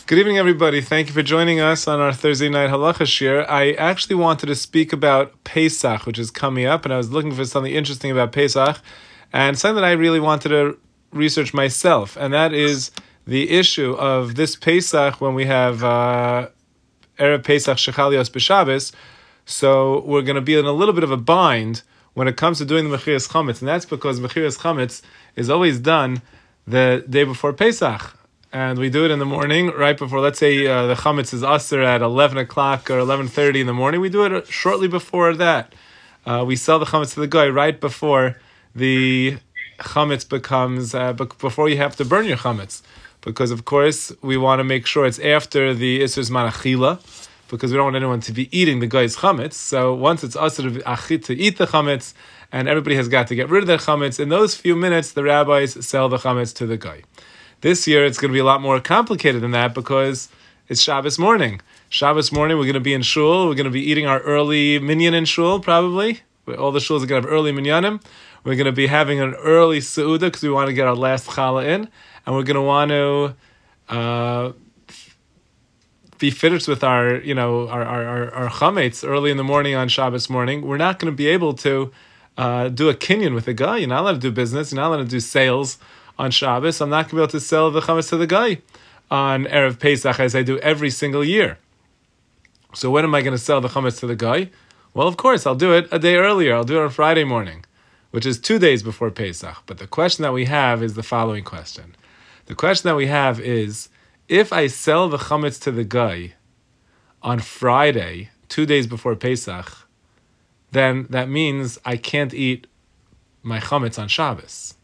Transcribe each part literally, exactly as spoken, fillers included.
Good evening, everybody. Thank you for joining us on our Thursday night halacha shir. I actually wanted to speak about Pesach, which is coming up, and I was looking for something interesting about Pesach, and something that I really wanted to research myself, and that is the issue of this Pesach when we have uh, Erev Pesach Shechalios B'Shabbos. So we're going to be in a little bit of a bind when it comes to doing the Mechiras Chametz, and that's because Mechiras Chametz is always done the day before Pesach. And we do it in the morning, right before, let's say uh, the chametz is aser at eleven o'clock or eleven thirty in the morning. We do it shortly before that. Uh, we sell the chametz to the guy right before the chametz becomes, uh, before you have to burn your chametz. Because, of course, we want to make sure it's after the Isur Zman Achila, because we don't want anyone to be eating the guy's chametz. So once it's aser to eat the chametz, and everybody has got to get rid of their chametz, in those few minutes, the rabbis sell the chametz to the guy. This year, it's going to be a lot more complicated than that because it's Shabbos morning. Shabbos morning, we're going to be in shul. We're going to be eating our early minyan in shul, probably. All the shuls are going to have early minyanim. We're going to be having an early seudah because we want to get our last challah in. And we're going to want to uh, be finished with our, you know, our, our, our, our chametz early in the morning on Shabbos morning. We're not going to be able to uh, do a kinyan with a guy. You're not allowed to do business. You're not allowed to do sales on Shabbos. I'm not going to be able to sell the chametz to the guy on Erev Pesach as I do every single year. So when am I going to sell the chametz to the guy? Well, of course, I'll do it a day earlier. I'll do it on Friday morning, which is two days before Pesach. But the question that we have is the following question. The question that we have is, if I sell the chametz to the guy on Friday, two days before Pesach, then that means I can't eat my chametz on Shabbos.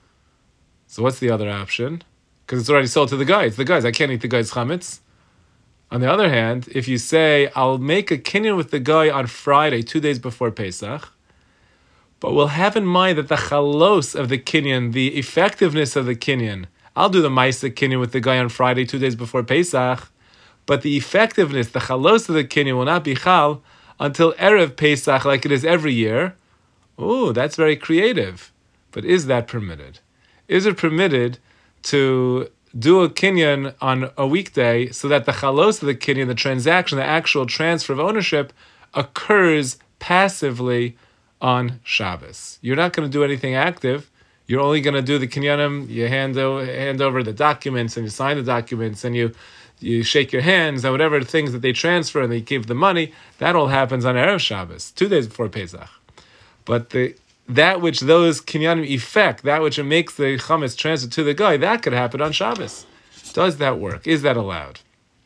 So what's the other option? Because it's already sold to the guy. It's the guy's. I can't eat the guy's chametz. On the other hand, if you say, I'll make a kinyan with the guy on Friday, two days before Pesach, but we'll have in mind that the chalos of the kinyan, the effectiveness of the kinyan, I'll do the maisa kinyan with the guy on Friday, two days before Pesach, but the effectiveness, the chalos of the kinyan will not be chal until Erev Pesach, like it is every year. Ooh, that's very creative. But is that permitted? Is it permitted to do a kinyan on a weekday so that the chalos of the kinyan, the transaction, the actual transfer of ownership, occurs passively on Shabbos? You're not going to do anything active. You're only going to do the kinyanim. You hand, o- hand over the documents and you sign the documents and you you shake your hands and whatever things that they transfer and they give the money. That all happens on Erev Shabbos, two days before Pesach. But the that which those kinyanim effect, that which it makes the chametz transfer to the guy, that could happen on Shabbos. Does that work? Is that allowed?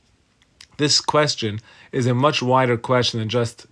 This question is a much wider question than just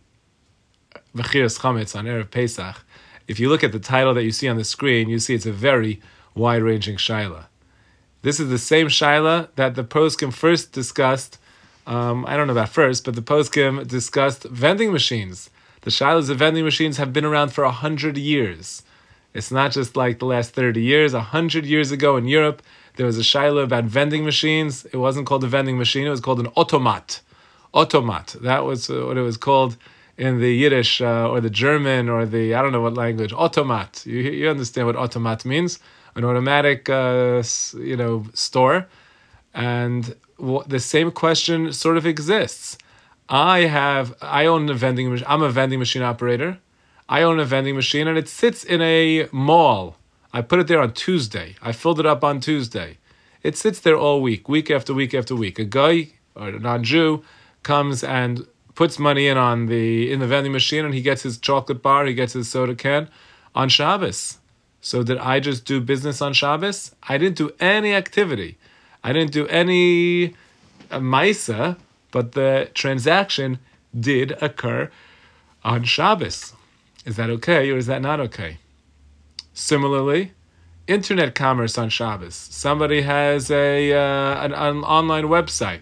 Mechiras Chametz on Erev Pesach. If you look at the title that you see on the screen, you see it's a very wide-ranging shaila. This is the same shaila that the poskim first discussed. Um, I don't know about first, but the poskim discussed vending machines. The shilas of vending machines have been around for a hundred years. It's not just like the last thirty years. A hundred years ago in Europe, there was a shilah about vending machines. It wasn't called a vending machine. It was called an automat. Automat. That was what it was called in the Yiddish uh, or the German or the, I don't know what language. Automat. You, you understand what automat means. An automatic, uh, you know, store. And w- the same question sort of exists. I have, I own a vending machine. I'm a vending machine operator. I own a vending machine and it sits in a mall. I put it there on Tuesday. I filled it up on Tuesday. It sits there all week, week after week after week. A guy, or a non-Jew, comes and puts money in on the, in the vending machine and he gets his chocolate bar, he gets his soda can on Shabbos. So did I just do business on Shabbos? I didn't do any activity. I didn't do any uh, maisa. But the transaction did occur on Shabbos. Is that okay or is that not okay? Similarly, internet commerce on Shabbos. Somebody has a uh, an, an online website.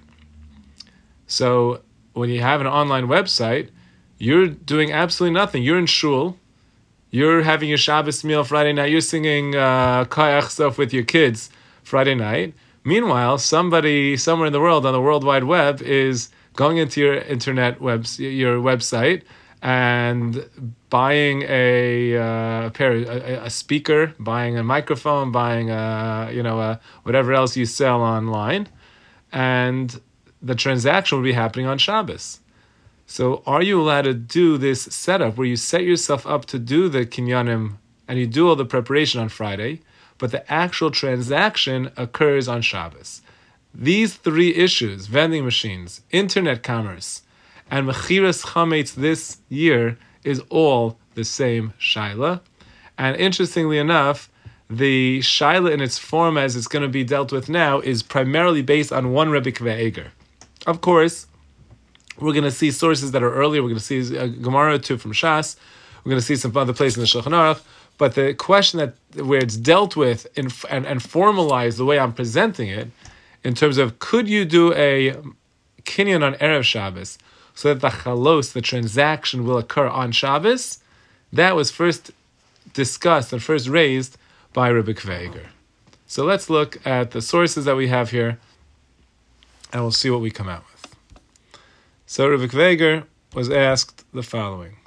So when you have an online website, you're doing absolutely nothing. You're in shul. You're having your Shabbos meal Friday night. You're singing uh, Kayach stuff with your kids Friday night. Meanwhile, somebody somewhere in the world on the World Wide Web is going into your internet web, your website, and buying a, uh, pair, a, a speaker, buying a microphone, buying a, you know, a, whatever else you sell online, and the transaction will be happening on Shabbos. So are you allowed to do this setup where you set yourself up to do the kinyanim and you do all the preparation on Friday, but the actual transaction occurs on Shabbos? These three issues, vending machines, internet commerce, and mechiras chametz this year, is all the same shaila. And interestingly enough, the shaila in its form as it's going to be dealt with now is primarily based on one Rebbe Akiva Eiger. Of course, we're going to see sources that are earlier. We're going to see a Gemara or two from Shas. We're going to see some other places in the Shulchan Aruch. But the question that where it's dealt with in, and, and formalized the way I'm presenting it, in terms of could you do a kinyan on Erev Shabbos so that the chalos, the transaction, will occur on Shabbos, that was first discussed and first raised by Rebbe Akiva Eiger. So let's look at the sources that we have here, and we'll see what we come out with. So Rebbe Akiva Eiger was asked the following: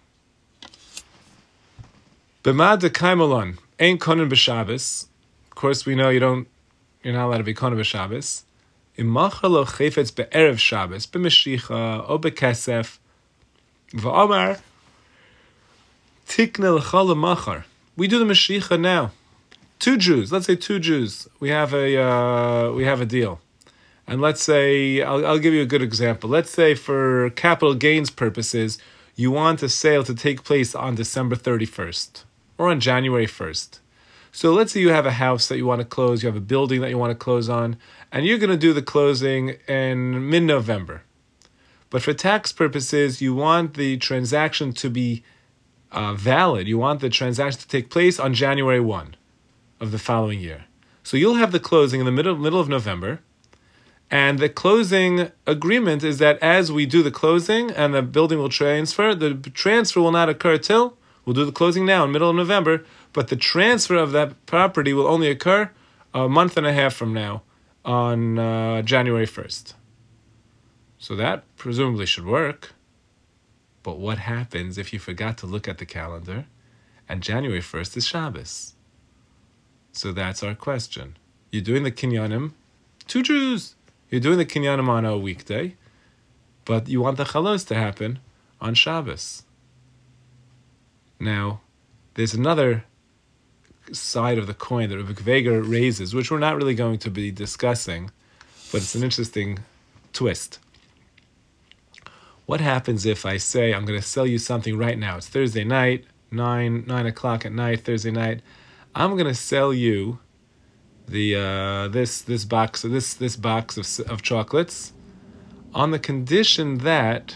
B'ma dekaimalon ein konen b'Shabbos. Of course, we know you don't, you're not allowed to be konen b'Shabbos. Imachal lo chayfetz be'erev Shabbos b'meshicha o b'kesef v'omar tikne l'chal l'machar. We do the meshicha now. Two Jews, let's say two Jews. We have a uh, we have a deal, and let's say I'll, I'll give you a good example. Let's say for capital gains purposes, you want a sale to take place on December thirty-first or on January first. So let's say you have a house that you want to close, you have a building that you want to close on, and you're going to do the closing in mid-November. But for tax purposes, you want the transaction to be uh, valid. You want the transaction to take place on January first of the following year. So you'll have the closing in the middle, middle of November, and the closing agreement is that as we do the closing and the building will transfer, the transfer will not occur till, we'll do the closing now in middle of November, but the transfer of that property will only occur a month and a half from now on uh, January first. So that presumably should work. But what happens if you forgot to look at the calendar and January first is Shabbos? So that's our question. You're doing the kinyanim, two Jews. You're doing the kinyanim on a weekday, but you want the chalos to happen on Shabbos. Now, there's another side of the coin that Rebbe Akiva Eiger raises, which we're not really going to be discussing, but it's an interesting twist. What happens if I say, I'm going to sell you something right now? It's Thursday night, nine, nine o'clock at night, Thursday night. I'm going to sell you the uh, this this box this this box of of chocolates on the condition that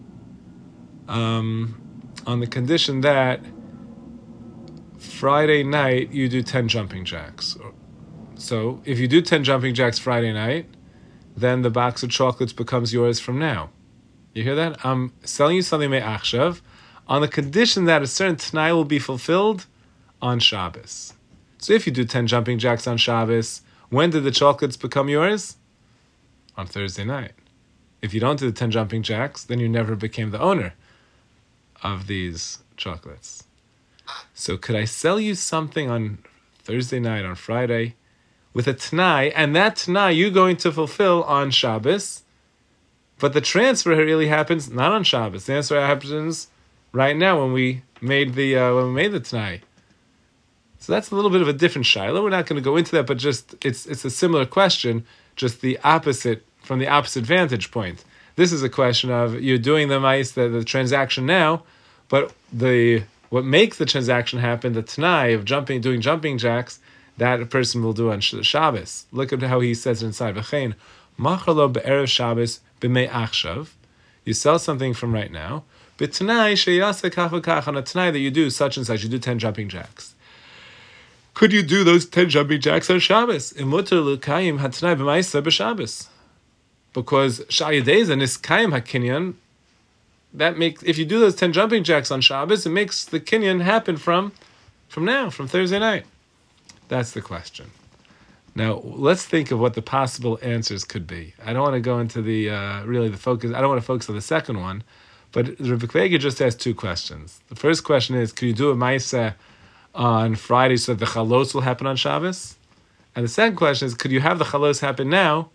um, on the condition that Friday night you do ten jumping jacks. So if you do ten jumping jacks Friday night, then the box of chocolates becomes yours from now. You hear that? I'm selling you something me'achshav on the condition that a certain t'nai will be fulfilled on Shabbos. So if you do ten jumping jacks on Shabbos, when did the chocolates become yours? On Thursday night. If you don't do the ten jumping jacks, then you never became the owner of these chocolates. So could I sell you something on Thursday night, on Friday, with a t'nai, and that t'nai you're going to fulfill on Shabbos, but the transfer really happens not on Shabbos. The transfer happens right now when we made the uh, when we made the t'nai. So that's a little bit of a different shaila. We're not going to go into that, but just it's it's a similar question, just the opposite from the opposite vantage point. This is a question of you're doing the mice the, the transaction now, but the what makes the transaction happen, the t'nai of jumping, doing jumping jacks, that a person will do on Shabbos. Look at how he says it inside. V'chein machalo be'erev Shabbos b'mei achshav. You sell something from right now. B't'nai sheyasa kach v'kach, on a t'nai that you do such and such. You do ten jumping jacks. Could you do those ten jumping jacks on Shabbos? Imuter l'kayim hat'nai b'maisa b'Shabbos. Because shayadeza niskayim hakinyan, that makes, if you do those ten jumping jacks on Shabbos, it makes the kinyan happen from, from now, from Thursday night. That's the question. Now, let's think of what the possible answers could be. I don't want to go into the, uh, really the focus, I don't want to focus on the second one, but Rebbe Akiva Eiger just asked two questions. The first question is, could you do a ma'aseh on Friday so that the chalos will happen on Shabbos? And the second question is, could you have the chalos happen now,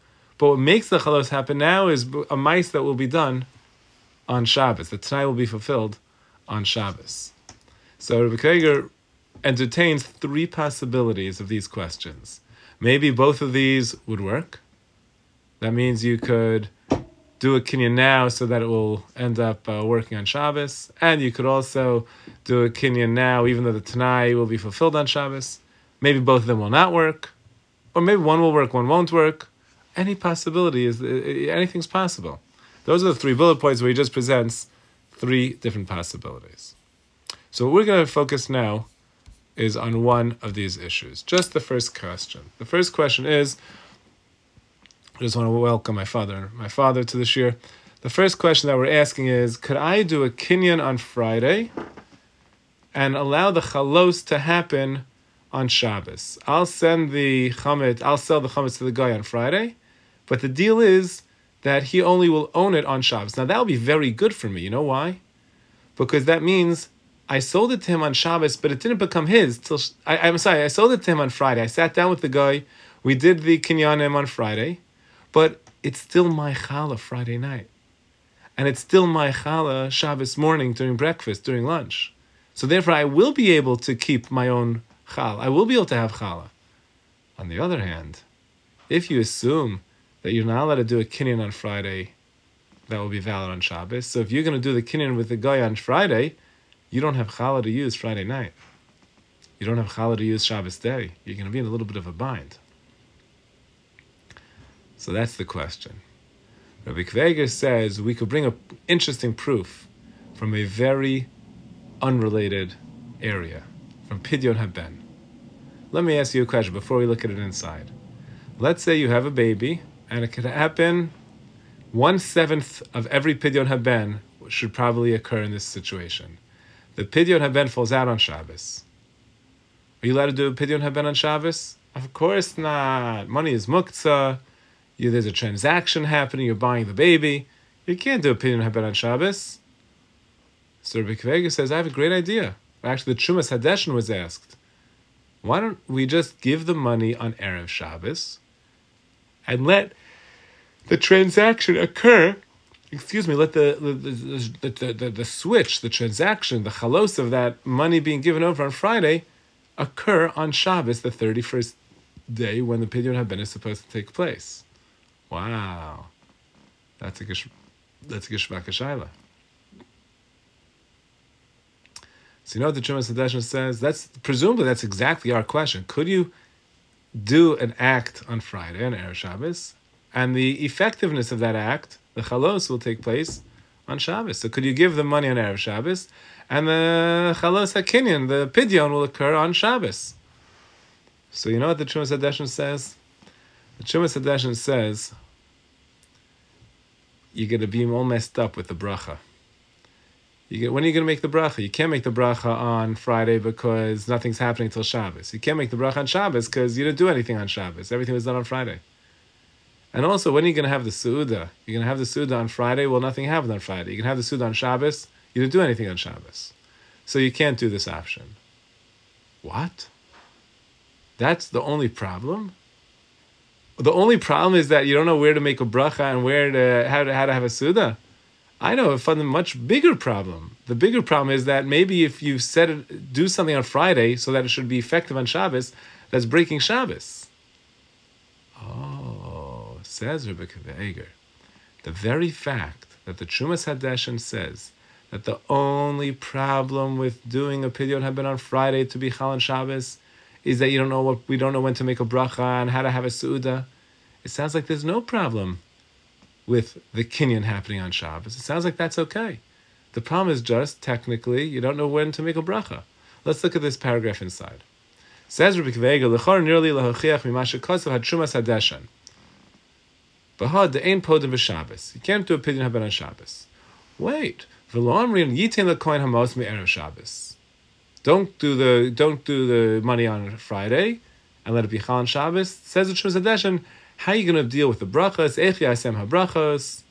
But what makes the chalos happen now is a mice that will be done on Shabbos. The Tanai will be fulfilled on Shabbos. So Rabbi Krieger entertains three possibilities of these questions. Maybe both of these would work. That means you could do a kinyan now so that it will end up uh, working on Shabbos. And you could also do a kinyan now even though the Tanai will be fulfilled on Shabbos. Maybe both of them will not work. Or maybe one will work, one won't work. Any possibility is, anything's possible. Those are the three bullet points where he just presents three different possibilities. So what we're going to focus now is on one of these issues. Just the first question. The first question is, I just want to welcome my father, my father to this year. The first question that we're asking is, could I do a kinyan on Friday and allow the chalos to happen on Shabbos? I'll send the chametz, I'll sell the chametz to the guy on Friday, but the deal is that he only will own it on Shabbos. Now that will be very good for me. You know why? Because that means I sold it to him on Shabbos, but it didn't become his till I, I'm sorry. I sold it to him on Friday. I sat down with the guy. We did the kinyanim on Friday, but it's still my challah Friday night, and it's still my challah Shabbos morning during breakfast, during lunch. So therefore, I will be able to keep my own challah. I will be able to have challah. On the other hand, if you assume that you're not allowed to do a kinyan on Friday, that will be valid on Shabbos. So if you're going to do the kinyan with the guy on Friday, you don't have challah to use Friday night. You don't have challah to use Shabbos day. You're going to be in a little bit of a bind. So that's the question. Rabbi Kveger says we could bring an interesting proof from a very unrelated area, from Pidyon Haben. Let me ask you a question before we look at it inside. Let's say you have a baby, and it could happen one-seventh of every Pidyon Haben should probably occur in this situation. The Pidyon Haben falls out on Shabbos. Are you allowed to do a Pidyon Haben on Shabbos? Of course not. Money is muktzah. You, there's a transaction happening. You're buying the baby. You can't do a Pidyon Haben on Shabbos. So Rabbi Kveger says, I have a great idea. Actually, the Trumas Hadeshin was asked, why don't we just give the money on Erev Shabbos and let the transaction occur, excuse me, let the the, the, the, the, the switch, the transaction, the chalos of that money being given over on Friday occur on Shabbos, the thirty-first day when the Pidyon Haben is supposed to take place. Wow. That's a gish, that's a geshvaka shaila. So you know what the Trumas Hadeshin says? That's presumably that's exactly our question. Could you do an act on Friday, on Erev Shabbos, and the effectiveness of that act, the chalos, will take place on Shabbos? So could you give the money on Erev Shabbos, and the chalos hakinyan, the pidyon, will occur on Shabbos? So you know what the Trumas Hadeshin says? The Trumas Hadeshin says you're going to be all messed up with the bracha. You get, when are you going to make the bracha? You can't make the bracha on Friday because nothing's happening until Shabbos. You can't make the bracha on Shabbos because you didn't do anything on Shabbos. Everything was done on Friday. And also, when are you going to have the Su'udah? You're going to have the Su'udah on Friday? Well, nothing happened on Friday. You can have the Su'udah on Shabbos? You didn't do anything on Shabbos. So you can't do this option. What? That's the only problem? The only problem is that you don't know where to make a bracha and where to how to, how to have a Su'udah? I know a much bigger problem. The bigger problem is that maybe if you set it, do something on Friday so that it should be effective on Shabbos, that's breaking Shabbos. Oh, says Rebbe Kveger, the very fact that the Trumas Hadeshin says that the only problem with doing a Pidyon Haben on Friday to be Chal on Shabbos is that you don't know what we don't know when to make a bracha and how to have a Su'udah. It sounds like there's no problem with the kinyan happening on Shabbos. It sounds like that's okay. The problem is just, technically, you don't know when to make a bracha. Let's look at this paragraph inside. Says Rabbi Kveger, L'chor nearly lahochiach mimasha kosav had Trumas Hadeshin. Bahad the ein podim v'Shabbos. You can't do a pidyon haben on Shabbos. Wait, v'lo amrin yitin l'kohen hamos me'erev Shabbos. Don't do the don't do the money on Friday and let it be chal on Shabbos. Says the Trumas Hadeshin, how are you going to deal with the brachas? Eich yasem ha-brachas.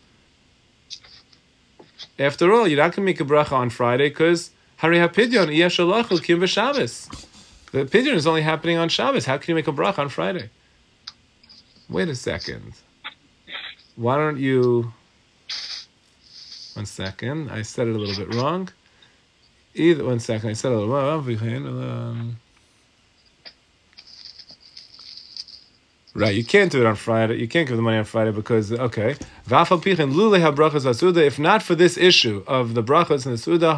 After all, you're not going to make a bracha on Friday because hari ha-pidyon iyeh shalach kim v'Shabbos. The pidyon is only happening on Shabbos. How can you make a bracha on Friday? Wait a second. why don't you... One second. I said it a little bit wrong. Either One second. I said it a little wrong. Right, you can't do it on Friday. You can't give the money on Friday because, okay. If not for this issue of the brachas and the suda,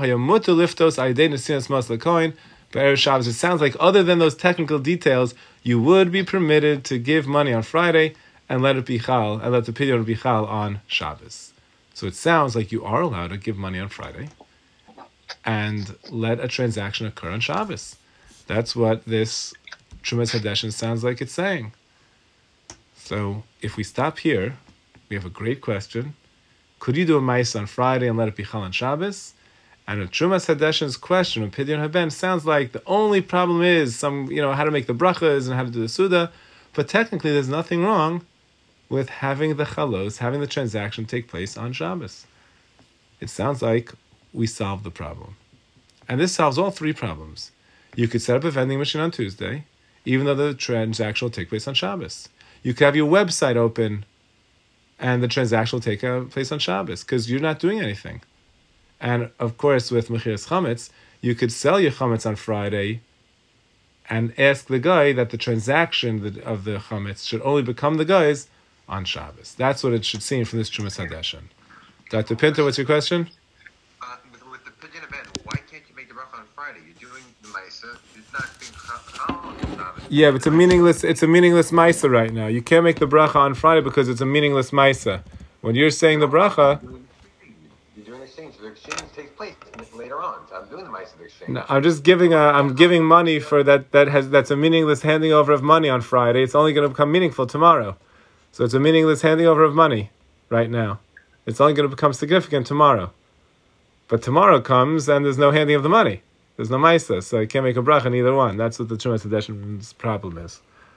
it sounds like other than those technical details, you would be permitted to give money on Friday and let it be chal, and let the pidyon be chal on Shabbos. So it sounds like you are allowed to give money on Friday and let a transaction occur on Shabbos. That's what this Trumas Hadeshin sounds like it's saying. So if we stop here, we have a great question. Could you do a maisa on Friday and let it be chal on Shabbos? And a Trumas Hadeshin's question of Pidyon Haben sounds like the only problem is some, you know, how to make the brachas and how to do the suda, but technically there's nothing wrong with having the chalos, having the transaction take place on Shabbos. It sounds like we solved the problem. And this solves all three problems. You could set up a vending machine on Tuesday, even though the transaction will take place on Shabbos. You could have your website open and the transaction will take place on Shabbos because you're not doing anything. And of course, with Mechiras Chametz, you could sell your Chametz on Friday and ask the guy that the transaction of the Chametz should only become the guy's on Shabbos. That's what it should seem from this Trumas Hadeshin. Doctor Pinto, what's your question? Uh, with, with the Pidyon event, why can't you make the bracha on Friday? You're doing the Maisa. It's not being chal on Shabbos. Yeah, but it's a meaningless. It's a meaningless Maisa right now. You can't make the bracha on Friday because it's a meaningless Maisa. When you're saying the bracha, you're doing the exchange. The exchange takes place later on. So I'm doing the Maisa of the exchange. no, I'm just giving a. I'm giving money for that. That has that's a meaningless handing over of money on Friday. It's only going to become meaningful tomorrow. So it's a meaningless handing over of money right now. It's only going to become significant tomorrow. But tomorrow comes and there's no handing of the money. There's no maisa, so you can't make a bracha in either one. That's what the Trumas Hadeshin's problem is.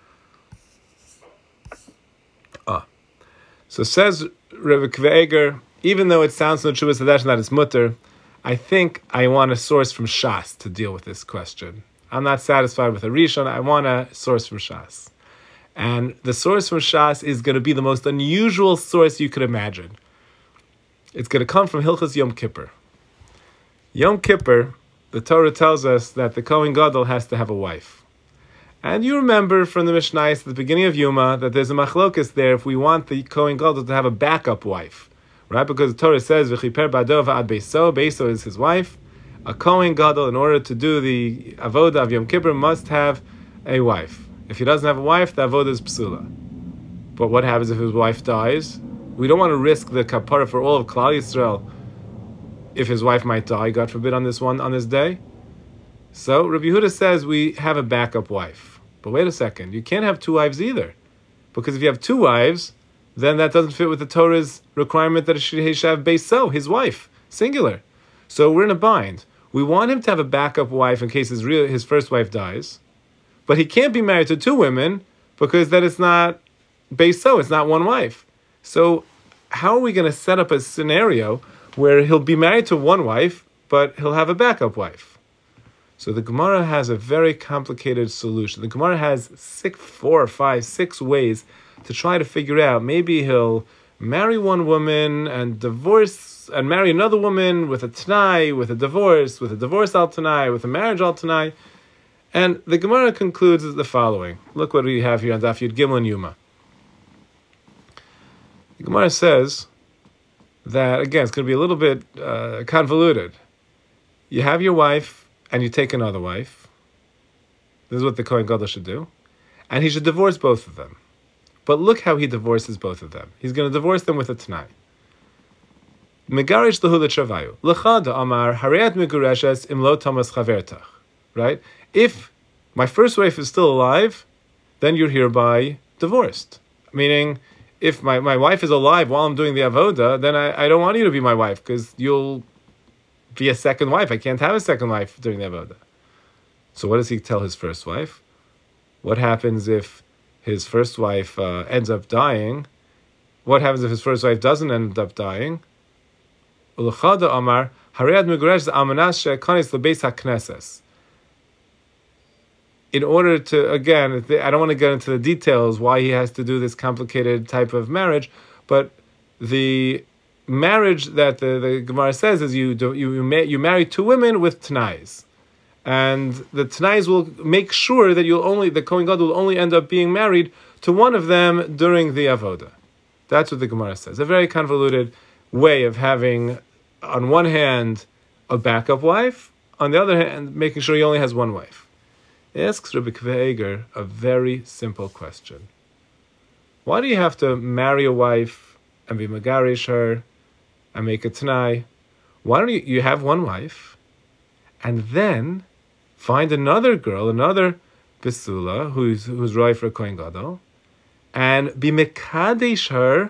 Ah. So says Rebbe Kve'eger, even though it sounds from the Trumas Hadeshin that it's mutter, I think I want a source from Shas to deal with this question. I'm not satisfied with a Rishon. I want a source from Shas. And the source from Shas is going to be the most unusual source you could imagine. It's going to come from Hilchos Yom Kippur. Yom Kippur, the Torah tells us that the Kohen Gadol has to have a wife. And you remember from the Mishnayos at the beginning of Yuma that there's a machlokas there if we want the Kohen Gadol to have a backup wife. Right? Because the Torah says, V'chiper ba'ado v'ad beiso, beiso is his wife. A Kohen Gadol, in order to do the avodah of Yom Kippur, must have a wife. If he doesn't have a wife, the avodah is psula. But what happens if his wife dies? We don't want to risk the kapara for all of Klal Yisrael if his wife might die, God forbid, on this one on this day. So Rabbi Yehuda says we have a backup wife. But wait a second, you can't have two wives either, because if you have two wives, then that doesn't fit with the Torah's requirement that it should have beiso, his wife, singular. So we're in a bind. We want him to have a backup wife in case his real his first wife dies. But he can't be married to two women because then it's not beiso, it's not one wife. So how are we going to set up a scenario where he'll be married to one wife, but he'll have a backup wife? So the Gemara has a very complicated solution. The Gemara has six, four, five, six ways to try to figure out. Maybe he'll marry one woman and divorce and marry another woman with a t'nai, with a divorce, with a divorce al t'nai, with a marriage al t'nai. And the Gemara concludes the following. Look what we have here on Daf Yud Gimel and Yuma. The Gemara says that, again, it's going to be a little bit uh, convoluted. You have your wife and you take another wife. This is what the Kohen Gadol should do. And he should divorce both of them. But look how he divorces both of them. He's going to divorce them with a t'nai. Megarish lehu l'travayu. L'cha da'amar hareat megureshes im lo tamas chavertach. Right? If my first wife is still alive, then you're hereby divorced. Meaning, if my, my wife is alive while I'm doing the avoda, then I, I don't want you to be my wife because you'll be a second wife. I can't have a second wife during the avoda. So what does he tell his first wife? What happens if his first wife uh, ends up dying? What happens if his first wife doesn't end up dying? Ulachada Amar Haread Meguresh Amanas Shekanis LeBeis HaKnesses. In order to, again, I don't want to get into the details why he has to do this complicated type of marriage, but the marriage that the, the Gemara says is you do, you you, ma- you marry two women with Tanais. And the Tanais will make sure that you'll only the Kohen Gadol will only end up being married to one of them during the Avoda. That's what the Gemara says. A very convoluted way of having, on one hand, a backup wife, on the other hand, making sure he only has one wife. It asks Rabbi Akiva Eiger a very simple question. Why do you have to marry a wife and be megarish her and make a Tanai? Why don't you, you have one wife and then find another girl, another Bisula, who's who's right for a Kohen Gadol, and be mekadesh her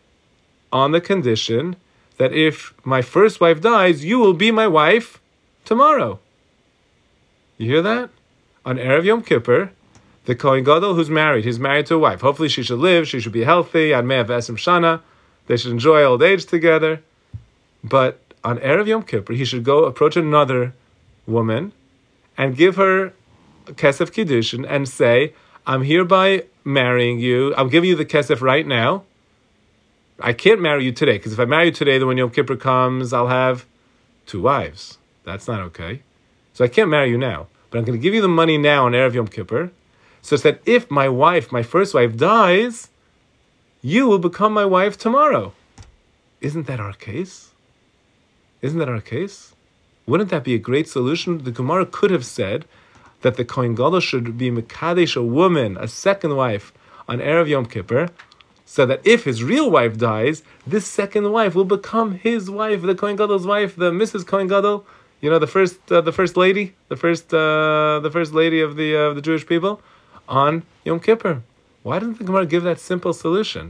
on the condition that if my first wife dies, you will be my wife tomorrow. You hear that? On Erev Yom Kippur, the Kohen Gadol who's married, he's married to a wife. Hopefully she should live, she should be healthy, Ad Mei V'Esrim Shana, they should enjoy old age together. But on Erev Yom Kippur, he should go approach another woman and give her Kesef Kiddushin and say, I'm hereby marrying you, I'm giving you the Kesef right now. I can't marry you today, because if I marry you today, then when Yom Kippur comes, I'll have two wives. That's not okay. So I can't marry you now. But I'm going to give you the money now on Erev Yom Kippur, such that if my wife, my first wife, dies, you will become my wife tomorrow. Isn't that our case? Isn't that our case? Wouldn't that be a great solution? The Gemara could have said that the Kohen Gadol should be mekadesh a woman, a second wife, on Erev Yom Kippur, so that if his real wife dies, this second wife will become his wife, the Kohen Gadol's wife, the Missus Kohen Gadol, you know, the first, uh, the first lady, the first, uh, the first lady of the uh, the Jewish people, on Yom Kippur. Why doesn't the Gemara give that simple solution?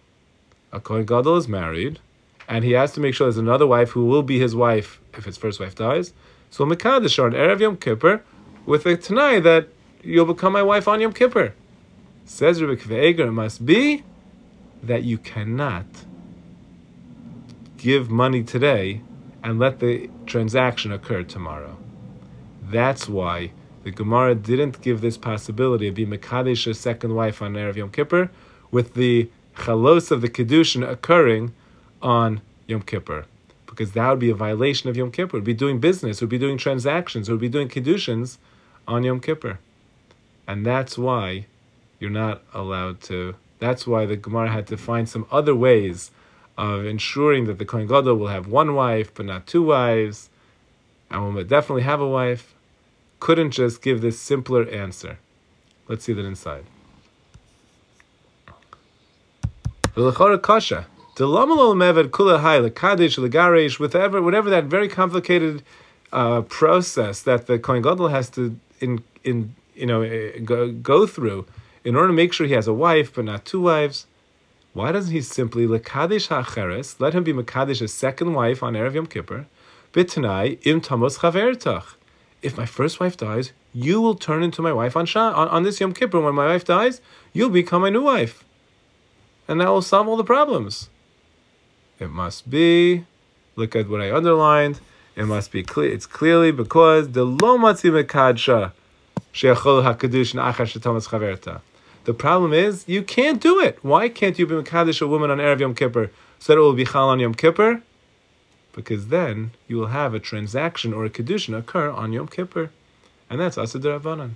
A Kohen Gadol is married, and he has to make sure there's another wife who will be his wife if his first wife dies. So mekadesh on Erev Yom Kippur with a Tanai that you'll become my wife on Yom Kippur. Says Rabbi Akiva Eiger, it must be that you cannot give money today and let the transaction occur tomorrow. That's why the Gemara didn't give this possibility of being mekadesh a second wife on Erev Yom Kippur with the chalos of the Kiddushin occurring on Yom Kippur. Because that would be a violation of Yom Kippur. It would be doing business, it would be doing transactions, it would be doing Kiddushins on Yom Kippur. And that's why you're not allowed to, that's why the Gemara had to find some other ways of ensuring that the Kohen Gadol will have one wife, but not two wives, and will definitely have a wife. Couldn't just give this simpler answer. Let's see that inside. V'lechora kasha. Whatever, whatever that very complicated uh, process that the Kohen Gadol has to in in you know go, go through in order to make sure he has a wife but not two wives, why doesn't he simply lekadesh ha'acheres, let him be mekadesh a second wife on Erev Yom Kippur, b'tanai im tamos chavertach. If my first wife dies, you will turn into my wife on, Shah, on on this Yom Kippur. When my wife dies, you'll become my new wife, and that will solve all the problems. It must be, look at what I underlined, it must be clear, it's clearly because the lo matzi mekadsha she'achol ha'kedushin achar shetamas chaverta. The problem is, you can't do it. Why can't you be mekadesh a woman on Erev Yom Kippur so that it will be chal on Yom Kippur? Because then you will have a transaction or a kedushin occur on Yom Kippur, and that's Asad Rabbanan.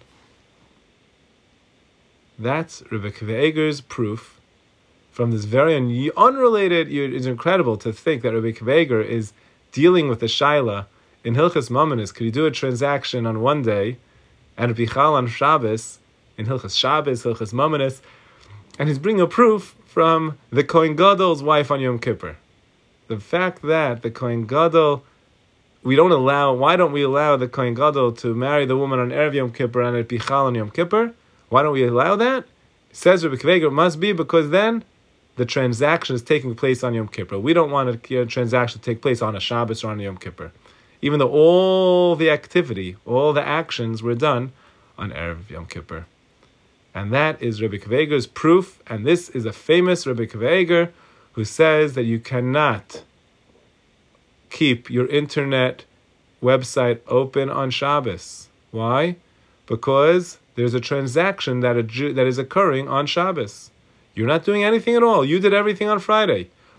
That's Rabbi Akiva Eiger's proof. From this very un- unrelated, it's incredible to think that Rabbi Akiva Eiger is dealing with the shaila in Hilchas Mamanis. Could you do a transaction on one day and bichal on Shabbos in Hilchas Shabbos, Hilchas Mamanis, and he's bringing a proof from the Kohen Gadol's wife on Yom Kippur. The fact that the Kohen Gadol, we don't allow. Why don't we allow the Kohen Gadol to marry the woman on Erev Yom Kippur and at bichal on Yom Kippur? Why don't we allow that? Says Rabbi Akiva Eiger, it must be because then the transaction is taking place on Yom Kippur. We don't want a transaction to take place on a Shabbos or on a Yom Kippur, even though all the activity, all the actions were done on Erev Yom Kippur. And that is Rabbi Akiva Eiger's proof, and this is a famous Rabbi Akiva Eiger who says that you cannot keep your internet website open on Shabbos. Why? Because there's a transaction that, a Jew, that is occurring on Shabbos. You're not doing anything at all. You did everything on Friday.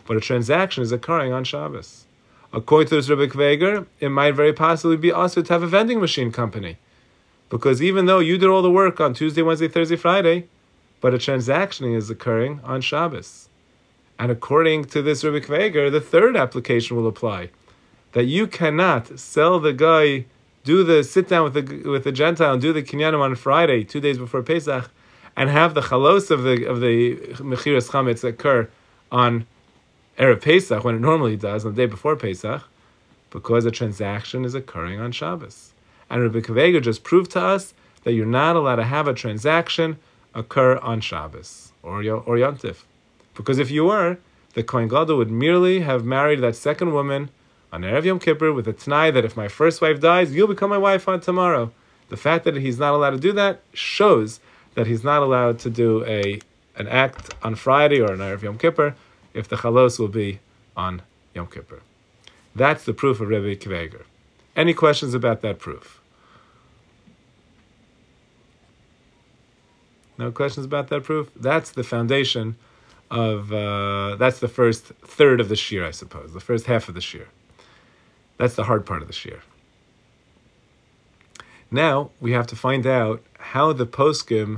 but a transaction is occurring on Shabbos. According to this Rebbe Kveger, it might very possibly be also to have a vending machine company. Because even though you did all the work on Tuesday, Wednesday, Thursday, Friday, but a transaction is occurring on Shabbos. And according to this Rebbe Kveger, the third application will apply. That you cannot sell the guy, do the sit down with the with the Gentile and do the kinyanim on Friday, two days before Pesach, and have the chalos of the of the mechiras chametz occur on Erev Pesach, when it normally does, on the day before Pesach, because a transaction is occurring on Shabbos. And Rebbe Kveger just proved to us that you're not allowed to have a transaction occur on Shabbos or or Yom Tif. Because if you were, the Kohen Gadol would merely have married that second woman on Erev Yom Kippur with a t'nai that if my first wife dies, you'll become my wife on tomorrow. The fact that he's not allowed to do that shows that he's not allowed to do a an act on Friday or on Erev Yom Kippur if the chalos will be on Yom Kippur. That's the proof of Rebbe Kveger. Any questions about that proof? No questions about that proof? That's the foundation of, uh, that's the first third of the shir, I suppose, the first half of the shir. That's the hard part of the shir. Now, we have to find out how the poskim,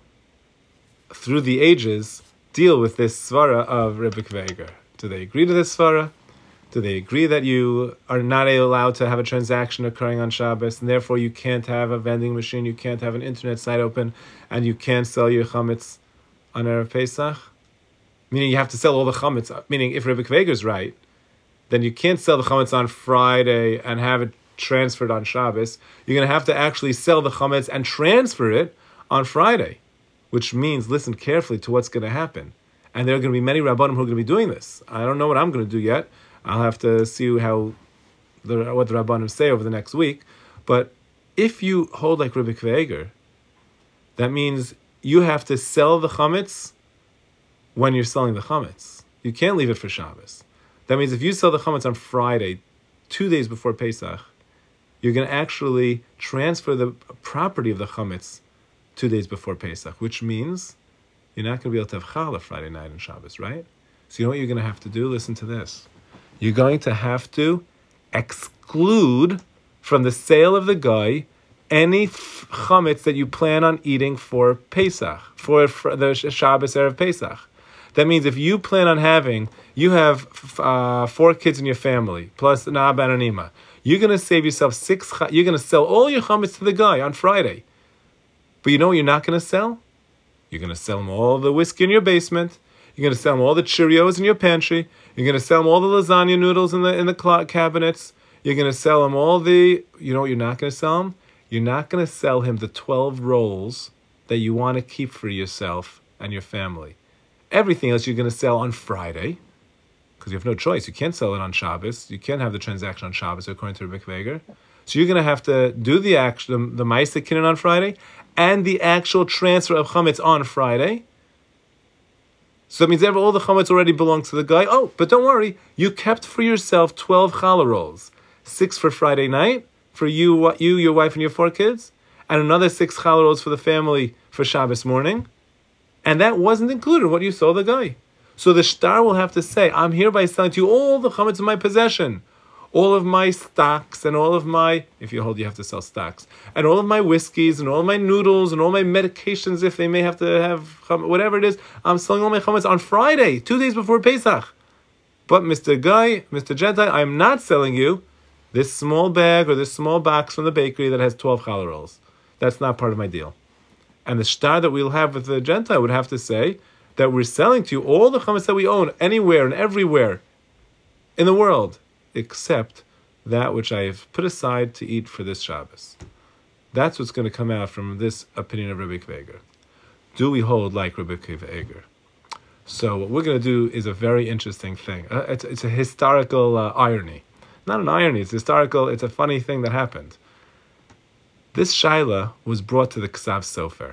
through the ages, deal with this svara of Rebbe Kveger. Do they agree to this svara? Do they agree that you are not allowed to have a transaction occurring on Shabbos, and therefore you can't have a vending machine, you can't have an internet site open, and you can't sell your chametz on Erev Pesach? Meaning you have to sell all the chametz. Meaning if Rebbe Kveger is right, then you can't sell the chametz on Friday and have it transferred on Shabbos. You're going to have to actually sell the chametz and transfer it on Friday, which means listen carefully to what's going to happen. And there are going to be many Rabbanim who are going to be doing this. I don't know what I'm going to do yet. I'll have to see how the, what the Rabbanim say over the next week. But if you hold like Rebbe Kveger, that means you have to sell the chametz when you're selling the chametz. You can't leave it for Shabbos. That means if you sell the chametz on Friday, two days before Pesach, you're going to actually transfer the property of the chametz two days before Pesach, which means you're not going to be able to have challah Friday night and Shabbos, right? So you know what you're going to have to do? Listen to this. You're going to have to exclude from the sale of the guy any chametz that you plan on eating for Pesach, for, for the Shabbos Erev Pesach. That means if you plan on having, you have uh, four kids in your family, plus an abba and an ima, you're going to save yourself six, you're going to sell all your chametz to the guy on Friday. But you know what you're not going to sell? You're going to sell him all the whiskey in your basement. You're going to sell him all the Cheerios in your pantry. You're going to sell him all the lasagna noodles in the in the cabinets. You're going to sell him all the, you know what you're not going to sell him? You're not going to sell him the twelve rolls that you want to keep for yourself and your family. Everything else you're going to sell on Friday, because you have no choice. You can't sell it on Shabbos. You can't have the transaction on Shabbos, according to Rebbe Kveger. So you're going to have to do the action, the, the Ma'aseh Kinyan on Friday, and the actual transfer of chametz on Friday. So that means all the chametz already belongs to the guy. Oh, but don't worry, you kept for yourself twelve challah rolls, six for Friday night for you, you, your wife, and your four kids, and another six challah rolls for the family for Shabbos morning. And that wasn't included in what you sold the guy. So the shtar will have to say, I'm hereby selling to you all the chametz in my possession, all of my stocks and all of my, if you hold, you have to sell stocks, and all of my whiskeys and all of my noodles and all my medications if they may have to have, whatever it is, I'm selling all my chametz on Friday, two days before Pesach. But Mister Guy, Mister Gentile, I'm not selling you this small bag or this small box from the bakery that has twelve challah rolls. That's not part of my deal. And the shtar that we'll have with the Gentile would have to say that we're selling to you all the chametz that we own anywhere and everywhere in the world, except that which I have put aside to eat for this Shabbos. That's what's going to come out from this opinion of Rebbe Kveger. Do we hold like Rebbe Kveger? So what we're going to do is a very interesting thing. Uh, it's, it's a historical uh, irony. Not an irony, it's historical, it's a funny thing that happened. This shaila was brought to the Ksav Sofer.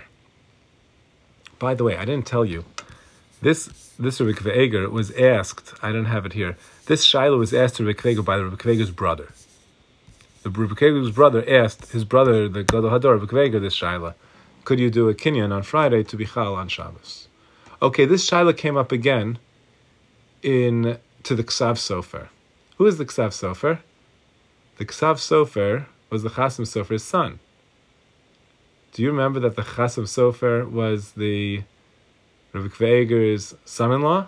By the way, I didn't tell you, this this Rebbe Kveger was asked, I don't have it here, this shaila was asked to Rebbe Kveger by the Rebbe Kveger's brother. The Rebbe Kveger's brother asked his brother, the Gadol Hador, Rebbe Kveger, this shaila, could you do a kinyan on Friday to be chal on Shabbos? Okay, this shaila came up again in to the Ksav Sofer. Who is the Ksav Sofer? The Ksav Sofer was the Chasam Sofer's son. Do you remember that the Chasam Sofer was the Rav Kveger's son-in-law?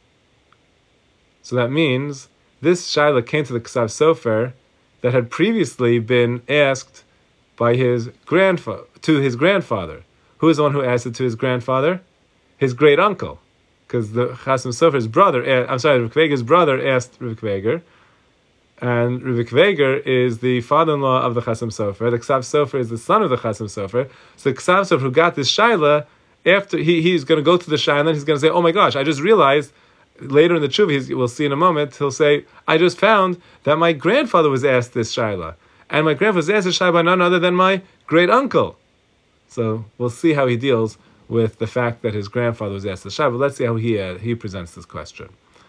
So that means this Shaila came to the Ksav Sofer that had previously been asked by his grandfather to his grandfather. Who is the one who asked it to his grandfather? His great uncle, because the Chasam Sofer's brother, I'm sorry, Rav Kveger's brother asked Rav Kveger, and Rav Kveger is the father-in-law of the Chasam Sofer. The Ksav Sofer is the son of the Chasam Sofer. So the Ksav Sofer who got this Shaila, after he, he's going to go to the Shaila, and then he's going to say, oh my gosh, I just realized. Later in the tshuva, we'll see in a moment, he'll say, I just found that my grandfather was asked this Shaila. And my grandfather was asked this Shaila by none other than my great uncle. So we'll see how he deals with the fact that his grandfather was asked this Shaila. But let's see how he uh, he presents this question.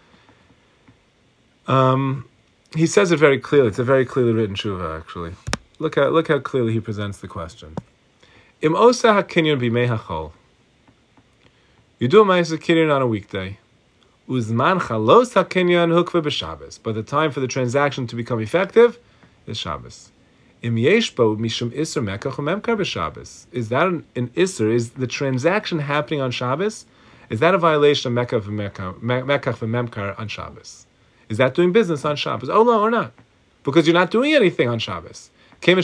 Um, he says it very clearly. It's a very clearly written tshuva, actually. Look how, look how clearly he presents the question. Im osa ha-kinyan b'mei hachol. You do a ma'aseh kinyan on a weekday. Uzman chalos hakinyan hukva b'Shabbos. But the time for the transaction to become effective is Shabbos. Im yesh bo mishum iser mekach u'memkar b'Shabbos. Is that an, an iser? Is the transaction happening on Shabbos? Is that a violation of mekach v'memkar on Shabbos? Is that doing business on Shabbos? Oh no, or not? Because you're not doing anything on Shabbos. You're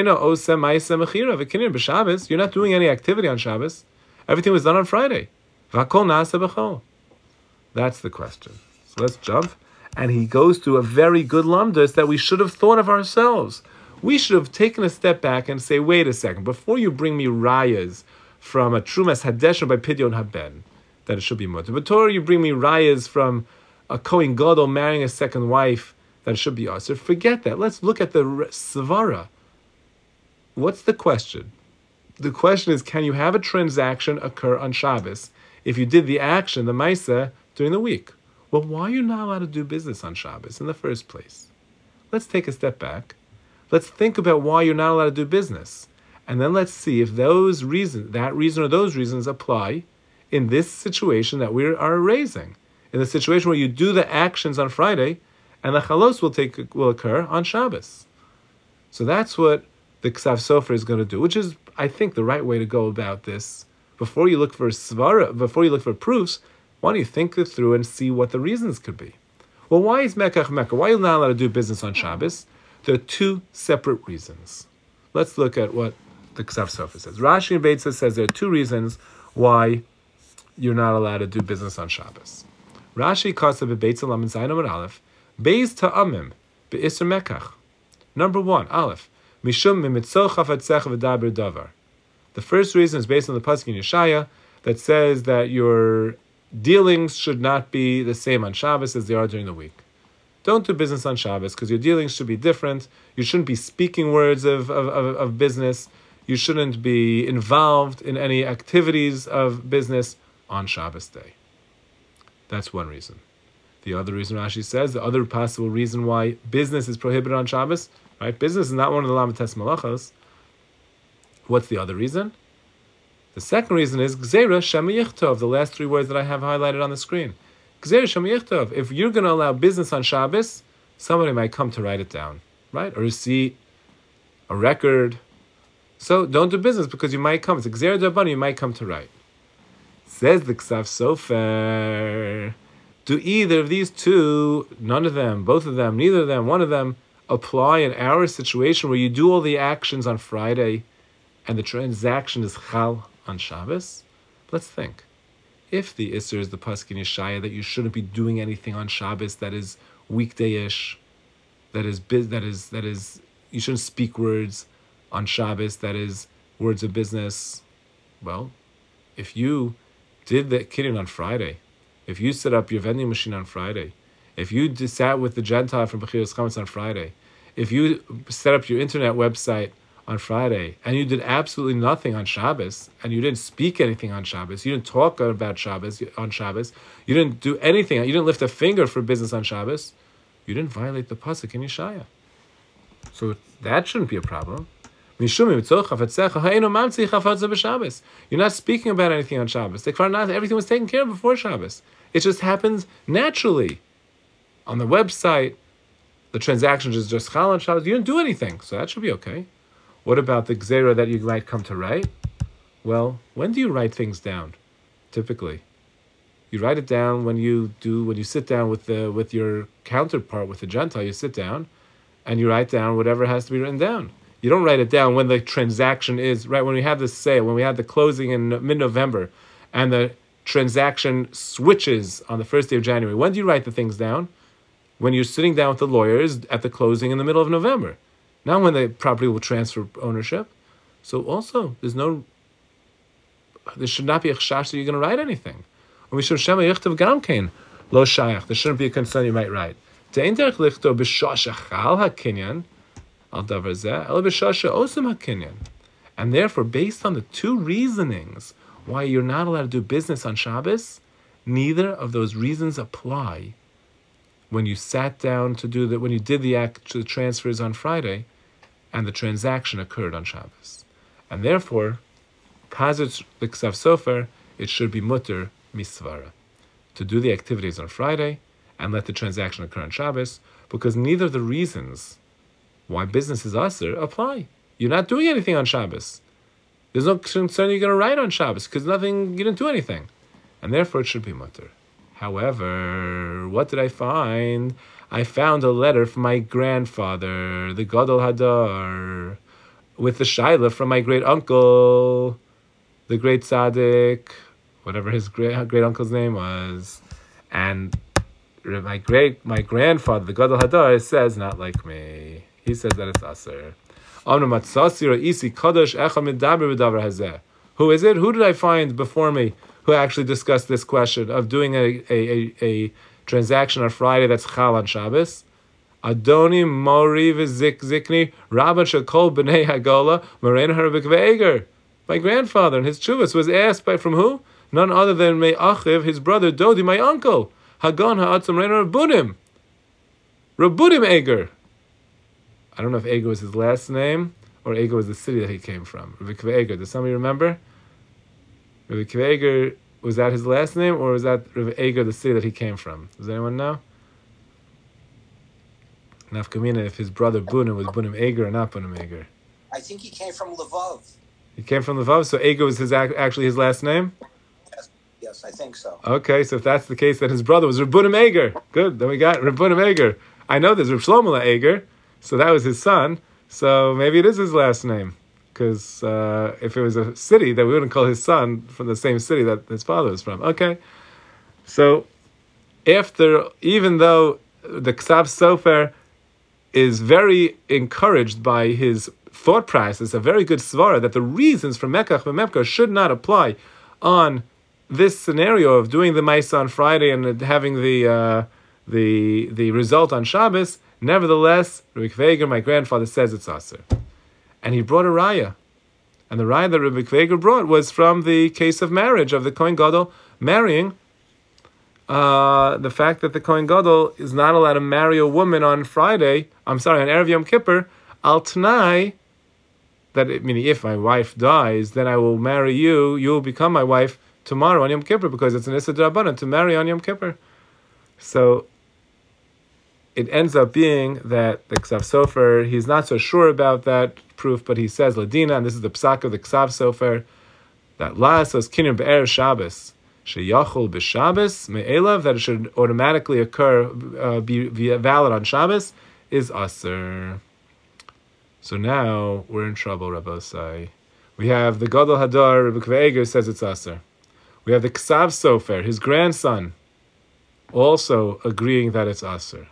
not doing any activity on Shabbos. Everything was done on Friday. That's the question. So let's jump. And he goes through a very good lumdus that we should have thought of ourselves. We should have taken a step back and say, wait a second, before you bring me rayas from a trumas hadesha by pidyon haben, that it should be mutter. Before you bring me rayas from a Kohen Gadol marrying a second wife, that it should be aser. Forget that. Let's look at the svara. What's the question? The question is, can you have a transaction occur on Shabbos if you did the action, the maisa, during the week? Well, why are you not allowed to do business on Shabbos in the first place? Let's take a step back. Let's think about why you're not allowed to do business. And then let's see if those reasons, that reason or those reasons apply in this situation that we are raising. In the situation where you do the actions on Friday and the chalos will take will occur on Shabbos. So that's what the Ksav Sofer is going to do, which is, I think, the right way to go about this. Before you look for svara, before you look for proofs, why don't you think it through and see what the reasons could be? Well, why is Mekach Mekach? Why are you not allowed to do business on Shabbos? There are two separate reasons. Let's look at what the Ksav Sofer says. Rashi and Beitza says there are two reasons why you're not allowed to do business on Shabbos. Rashi calls it Beitza Lamed Zayin Amud Aleph, Beis Ta'amim Be'Isser Mekach. Number one, Aleph, Mishum Mimitzoch Hafatzech V'Daber Davar. The first reason is based on the pasuk in Yeshaya that says that your dealings should not be the same on Shabbos as they are during the week. Don't do business on Shabbos because your dealings should be different. You shouldn't be speaking words of, of, of, of business. You shouldn't be involved in any activities of business on Shabbos day. That's one reason. The other reason Rashi says, the other possible reason why business is prohibited on Shabbos, right? Business is not one of the Lamates Malachos. What's the other reason? The second reason is Gzeira Shema Yichtov, the last three words that I have highlighted on the screen. Gzeira Shema Yichtov. If you're going to allow business on Shabbos, somebody might come to write it down, right? A receipt, a record. So don't do business because you might come. It's a Gzeira D'Rabbanan, you might come to write. Says the Ksav Sofer. Do either of these two, none of them, both of them, neither of them, one of them, apply in our situation where you do all the actions on Friday and the transaction is chal on Shabbos? Let's think. If the Isser is the pasuk in Yeshaya that you shouldn't be doing anything on Shabbos that is weekday-ish, that is that is that is you shouldn't speak words on Shabbos that is words of business. Well, if you did the kinyan on Friday, if you set up your vending machine on Friday, if you sat with the Gentile from Bechiras Chametz on Friday, if you set up your internet website on Friday, and you did absolutely nothing on Shabbos, and you didn't speak anything on Shabbos, you didn't talk about Shabbos on Shabbos, you didn't do anything, you didn't lift a finger for business on Shabbos, you didn't violate the pasuk in Yeshaya. So that shouldn't be a problem. You're not speaking about anything on Shabbos. The Kfar Nasa, everything was taken care of before Shabbos. It just happens naturally. On the website, the transaction is just Chal on Shabbos. You didn't do anything, so that should be okay. What about the Gzera that you might come to write? Well, when do you write things down? Typically, you write it down when you do when you sit down with the with your counterpart, with the Gentile. You sit down, and you write down whatever has to be written down. You don't write it down when the transaction is right when we have the sale, when we have the closing in mid-November, and the transaction switches on the first day of January. When do you write the things down? When you're sitting down with the lawyers at the closing in the middle of November, not when the property will transfer ownership. So also, there's no. There should not be a chash that you're going to write anything. Or we should shema yichtav gamkein lo shayach. There shouldn't be a concern you might write. Te'en derech lichto b'shasha chal hakinyan al davar zeh el b'shasha osem hakinyan. And therefore, based on the two reasonings why you're not allowed to do business on Shabbos, neither of those reasons apply when you sat down to do the when you did the act the transfers on Friday, and the transaction occurred on Shabbos, and therefore. Kazutz the Ksav Sofer, it should be mutter misvara to do the activities on Friday and let the transaction occur on Shabbos, because neither of the reasons why business is aser apply. You're not doing anything on Shabbos. There's no concern you're going to write on Shabbos because nothing you didn't do anything, and therefore it should be mutter. However, what did I find? I found a letter from my grandfather, the Gadol Hadar, with the shaila from my great uncle. The great tzaddik, whatever his great great uncle's name was, and my great my grandfather, the Gadol Hadar, says not like me. He says that it's aser. Who is it? Who did I find before me who actually discussed this question of doing a a, a, a transaction on Friday that's chal on Shabbos? Adoni Mori v'zik zikni Rabban Shekol b'nei Hagola Morein Harbik ve'eger. My grandfather and his chuvas was asked by from who? None other than Me'achiv, his brother Dodi, my uncle. Hagon ha'atzam reina Rabbunim. Rabbunim Eger. I don't know if Eger was his last name or Eger was the city that he came from. Rabbi Kiva Eger. Does somebody remember? Rabbi Kiva Eger, was that his last name or was that Rabbi Eger the city that he came from? Does anyone know? Nafkamina, if his brother Bunim was Bunim Eger or not Bunim Eger. I think he came from Lvov. He came from Lvov, so Eger was his actually his last name? Yes, yes, I think so. Okay, so if that's the case, then his brother was Rabbunim Eger. Good, then we got Rabbunim Eger. I know there's Reb Shlomo Eger, so that was his son, so maybe it is his last name. Because uh, if it was a city, then we wouldn't call his son from the same city that his father was from. Okay, so after, even though the Ksav Sofer is very encouraged by his thought process, a very good svara, that the reasons for Mekach v'Mepka should not apply on this scenario of doing the Maisa on Friday and having the uh, the the result on Shabbos. Nevertheless, Rabbi Kveger, my grandfather, says it's aser. And he brought a raya. And the raya that Rabbi Kveger brought was from the case of marriage, of the Kohen Gadol marrying, uh, the fact that the Kohen Gadol is not allowed to marry a woman on Friday, I'm sorry, on Erev Yom Kippur, al T'nai, that, meaning if my wife dies, then I will marry you, you will become my wife tomorrow on Yom Kippur, because it's an Issa D'Rabbanan to marry on Yom Kippur. So it ends up being that the Ksav Sofer, he's not so sure about that proof, but he says, Ladina, and this is the psak of the Ksav Sofer, that La'asos Kinyan Be'er Shabbos, Sheyachol B'Shabbos, Me'elav, that it should automatically occur, uh, be, be valid on Shabbos, is Aser. So now we're in trouble, Rabbosai. We have the Gadol Hadar, Rabbi Kveger says it's Aser. We have the Ksav Sofer, his grandson, also agreeing that it's Aser.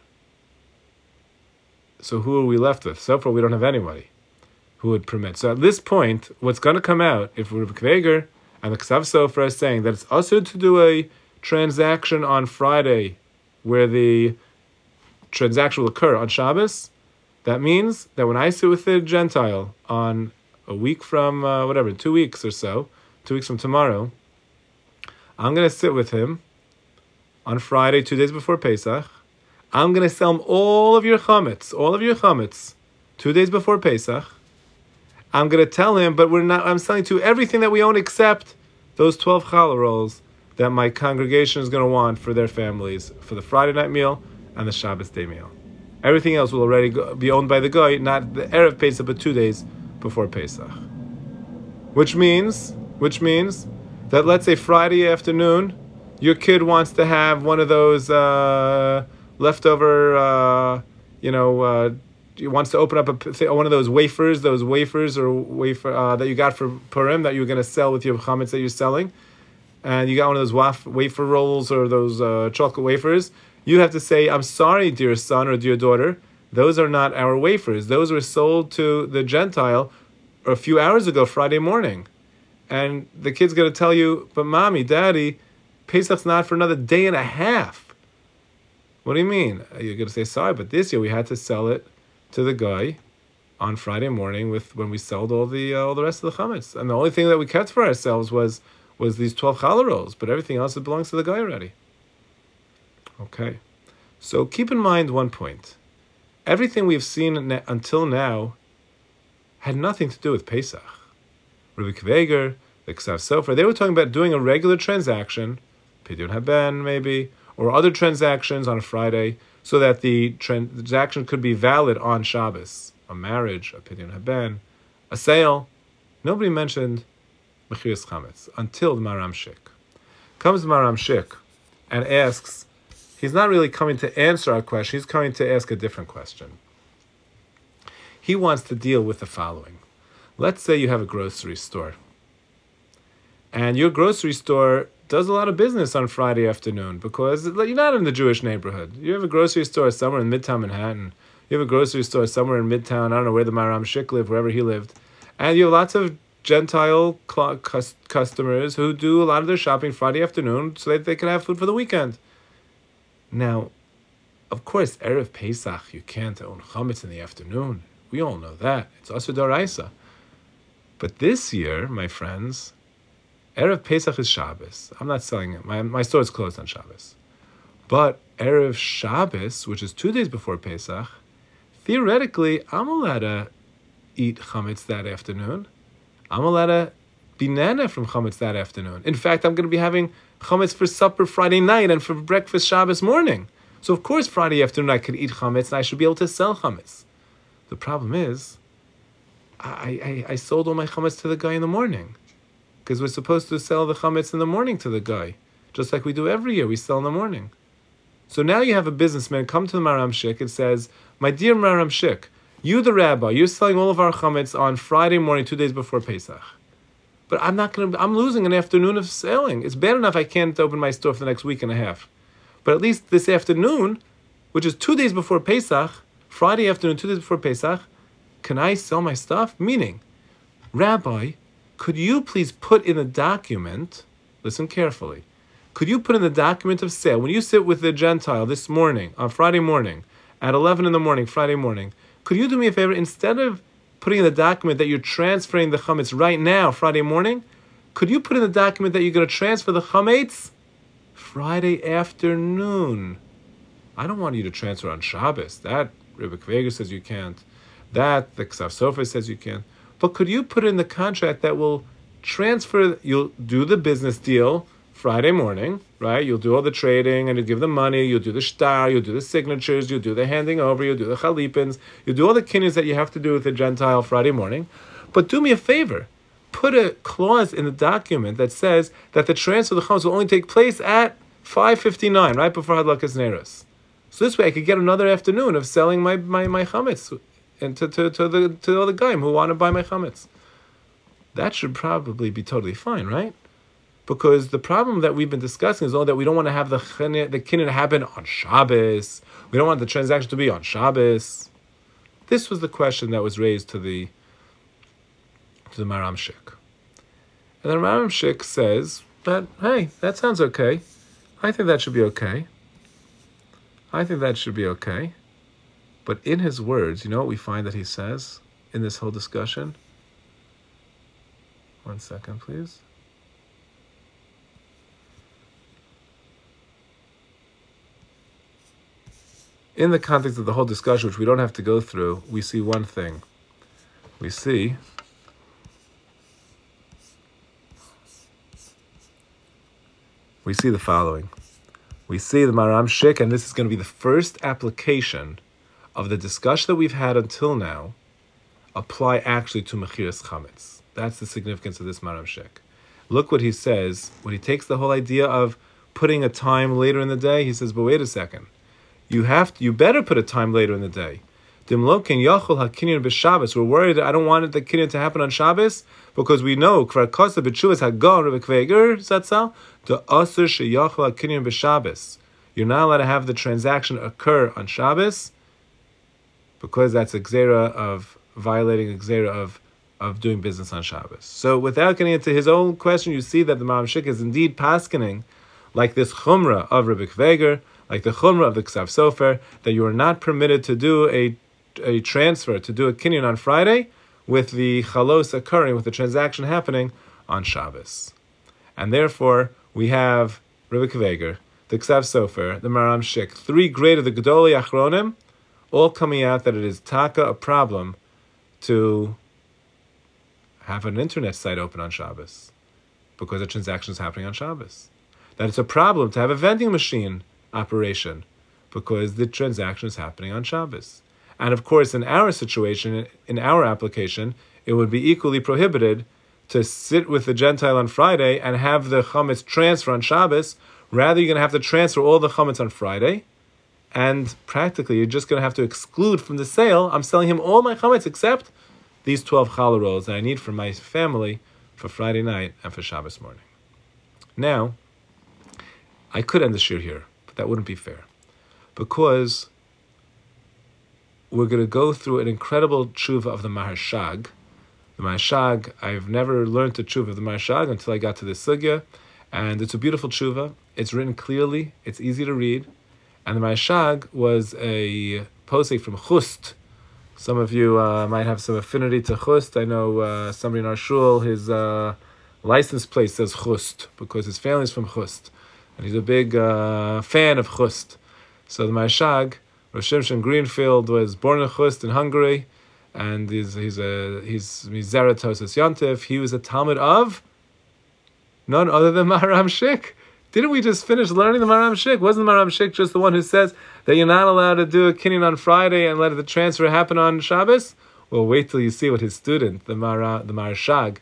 So who are we left with? So far, we don't have anybody who would permit. So at this point, what's going to come out, if Rabbi Kveger and the Ksav Sofer are saying that it's Aser to do a transaction on Friday where the transaction will occur on Shabbos, that means that when I sit with a Gentile on a week from, uh, whatever, two weeks or so, two weeks from tomorrow, I'm going to sit with him on Friday, two days before Pesach. I'm going to sell him all of your chametz, all of your chametz, two days before Pesach. I'm going to tell him, but we're not. I'm selling to everything that we own except those twelve challah rolls that my congregation is going to want for their families for the Friday night meal and the Shabbos day meal. Everything else will already go, be owned by the guy, not the Erev Pesach, but two days before Pesach. Which means, which means that let's say Friday afternoon, your kid wants to have one of those uh, leftover, uh, you know, uh, he wants to open up a, one of those wafers, those wafers or wafer uh, that you got for Purim that you're going to sell with your chametz that you're selling, and you got one of those waf- wafer rolls or those uh, chocolate wafers. You have to say, "I'm sorry, dear son or dear daughter, those are not our wafers. Those were sold to the Gentile a few hours ago, Friday morning." And the kid's going to tell you, "But mommy, daddy, Pesach's not for another day and a half." What do you mean? You're going to say, "Sorry, but this year we had to sell it to the guy on Friday morning with when we sold all the uh, all the rest of the chametz, and the only thing that we kept for ourselves was was these twelve challah rolls, but everything else it belongs to the guy already." Okay, so keep in mind one point: everything we've seen na- until now had nothing to do with Pesach. Rabbi Kveger, the Ksav Sofer, they were talking about doing a regular transaction, Pidyon Haben maybe, or other transactions on a Friday, so that the transaction could be valid on Shabbos. A marriage, a Pidyon Haben, a sale. Nobody mentioned Mechiras Chametz until the Maram Shik. Comes the Maram Shik and asks, he's not really coming to answer our question, he's coming to ask a different question. He wants to deal with the following. Let's say you have a grocery store, and your grocery store does a lot of business on Friday afternoon because you're not in the Jewish neighborhood. You have a grocery store somewhere in Midtown Manhattan. You have a grocery store somewhere in Midtown, I don't know where the Maram Shik lived, wherever he lived. And you have lots of Gentile cl- cus- customers who do a lot of their shopping Friday afternoon so that they can have food for the weekend. Now, of course, Erev Pesach, you can't own chametz in the afternoon. We all know that. It's Asur D'Oraisa. But this year, my friends, Erev Pesach is Shabbos. I'm not selling it. My, my store is closed on Shabbos. But Erev Shabbos, which is two days before Pesach, theoretically, I'm allowed to eat chametz that afternoon. I'm allowed to be nana from chametz that afternoon. In fact, I'm going to be having chametz for supper Friday night and for breakfast Shabbos morning. So of course Friday afternoon I could eat chametz and I should be able to sell chametz. The problem is, I, I, I sold all my chametz to the guy in the morning. Because we're supposed to sell the chametz in the morning to the guy. Just like we do every year, we sell in the morning. So now you have a businessman come to the Maram Shik and says, "My dear Maram Shik, you the rabbi, you're selling all of our chametz on Friday morning, two days before Pesach. But I'm not going to, I'm losing an afternoon of selling. It's bad enough I can't open my store for the next week and a half. But at least this afternoon, which is two days before Pesach, Friday afternoon, two days before Pesach, can I sell my stuff?" Meaning, Rabbi, could you please put in the document, listen carefully, could you put in the document of sale, when you sit with the Gentile this morning, on Friday morning, at eleven in the morning, Friday morning, could you do me a favor, instead of putting in the document that you're transferring the chametz right now, Friday morning, could you put in the document that you're going to transfer the chametz Friday afternoon? I don't want you to transfer on Shabbos. That, Rebbe Kveger says you can't. That, the Ksav Sofer says you can't. But could you put in the contract that will transfer, you'll do the business deal Friday morning, right? You'll do all the trading and you'll give the money, you'll do the shtar, you'll do the signatures, you'll do the handing over, you'll do the chalipins, you'll do all the kinnus that you have to do with the Gentile Friday morning. But do me a favor, put a clause in the document that says that the transfer of the chametz will only take place at five fifty-nine, right before Hadlakas Neiros. So this way I could get another afternoon of selling my, my, my chametz and to, to, to the to all the guys who want to buy my chametz. That should probably be totally fine, right? Because the problem that we've been discussing is all that we don't want to have the the kinyan happen on Shabbos. We don't want the transaction to be on Shabbos. This was the question that was raised to the to the Maram Shik. And the Maram Shik says that, hey, that sounds okay. I think that should be okay. I think that should be okay. But in his words, you know what we find that he says in this whole discussion? One second, please. In the context of the whole discussion, which we don't have to go through, we see one thing. We see we see the following. We see the Maram Shik, and this is going to be the first application of the discussion that we've had until now, apply actually to Mechiras Chametz. That's the significance of this Maram Shik. Look what he says, when he takes the whole idea of putting a time later in the day, he says, but wait a second. You have to, you better put a time later in the day. Dimlokin yachol hakinyan b'Shabbos. We're worried. I don't want the kinyan to happen on Shabbos because we know kvar kosa b'tshuvas hagon rebekveger zatzal the aser sheyachol hakinyan b'Shabbos. You're not allowed to have the transaction occur on Shabbos because that's a gzera of violating a gzera of of doing business on Shabbos. So without getting into his own question, you see that the Maram Shik is indeed paskening like this chumrah of Rebbe Kveger, like the chumrah of the Ksav Sofer, that you are not permitted to do a a transfer, to do a kinyan on Friday, with the chalos occurring, with the transaction happening on Shabbos. And therefore, we have Rebbe Kveger, the Ksav Sofer, the Maram Shik, three great of the Gedolei Achronim, all coming out that it is taka, a problem, to have an internet site open on Shabbos, because the transaction is happening on Shabbos. That it's a problem to have a vending machine operation, because the transaction is happening on Shabbos. And of course, in our situation, in our application, it would be equally prohibited to sit with the Gentile on Friday and have the chametz transfer on Shabbos. Rather, you're going to have to transfer all the chametz on Friday, and practically, you're just going to have to exclude from the sale. I'm selling him all my chametz except these twelve challah rolls that I need for my family for Friday night and for Shabbos morning. Now, I could end the shir here, but that wouldn't be fair, because we're going to go through an incredible tshuva of the Maharshag. The Maharshag, I've never learned the tshuva of the Maharshag until I got to this sugya, and it's a beautiful tshuva. It's written clearly, it's easy to read, and the Maharshag was a posek from Chust. Some of you uh, might have some affinity to Chust. I know uh, somebody in our shul, his uh, license plate says Chust, because his family's from Chust, and he's a big uh, fan of Chust. So the Maharshag, Rosh Shimshon Greenfield, was born in Chust in Hungary, and he's he's a he's Mizera Tosas Yontif. He was a Talmud of none other than Maharam Shik. Didn't we just finish learning the Maharam Shik? Wasn't the Maharam Shik just the one who says that you're not allowed to do a kinyan on Friday and let the transfer happen on Shabbos? Well, wait till you see what his student, the Mara, the Maharshag,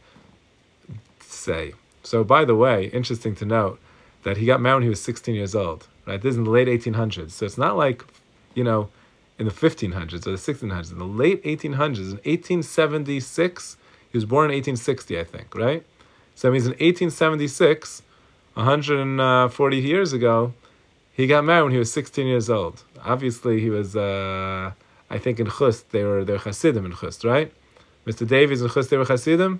say. So, by the way, interesting to note that he got married when he was sixteen years old. Right? This is in the late eighteen hundreds. So it's not like, you know, in the fifteen hundreds or the sixteen hundreds. In the late eighteen hundreds, in eighteen seventy-six, he was born in eighteen sixty, I think, right? So that means in eighteen seventy-six, one hundred forty years ago, he got married when he was sixteen years old. Obviously, he was, uh, I think in Chust, they were, they were Hasidim in Chust, right? Mister Davies in Chust, they were Hasidim?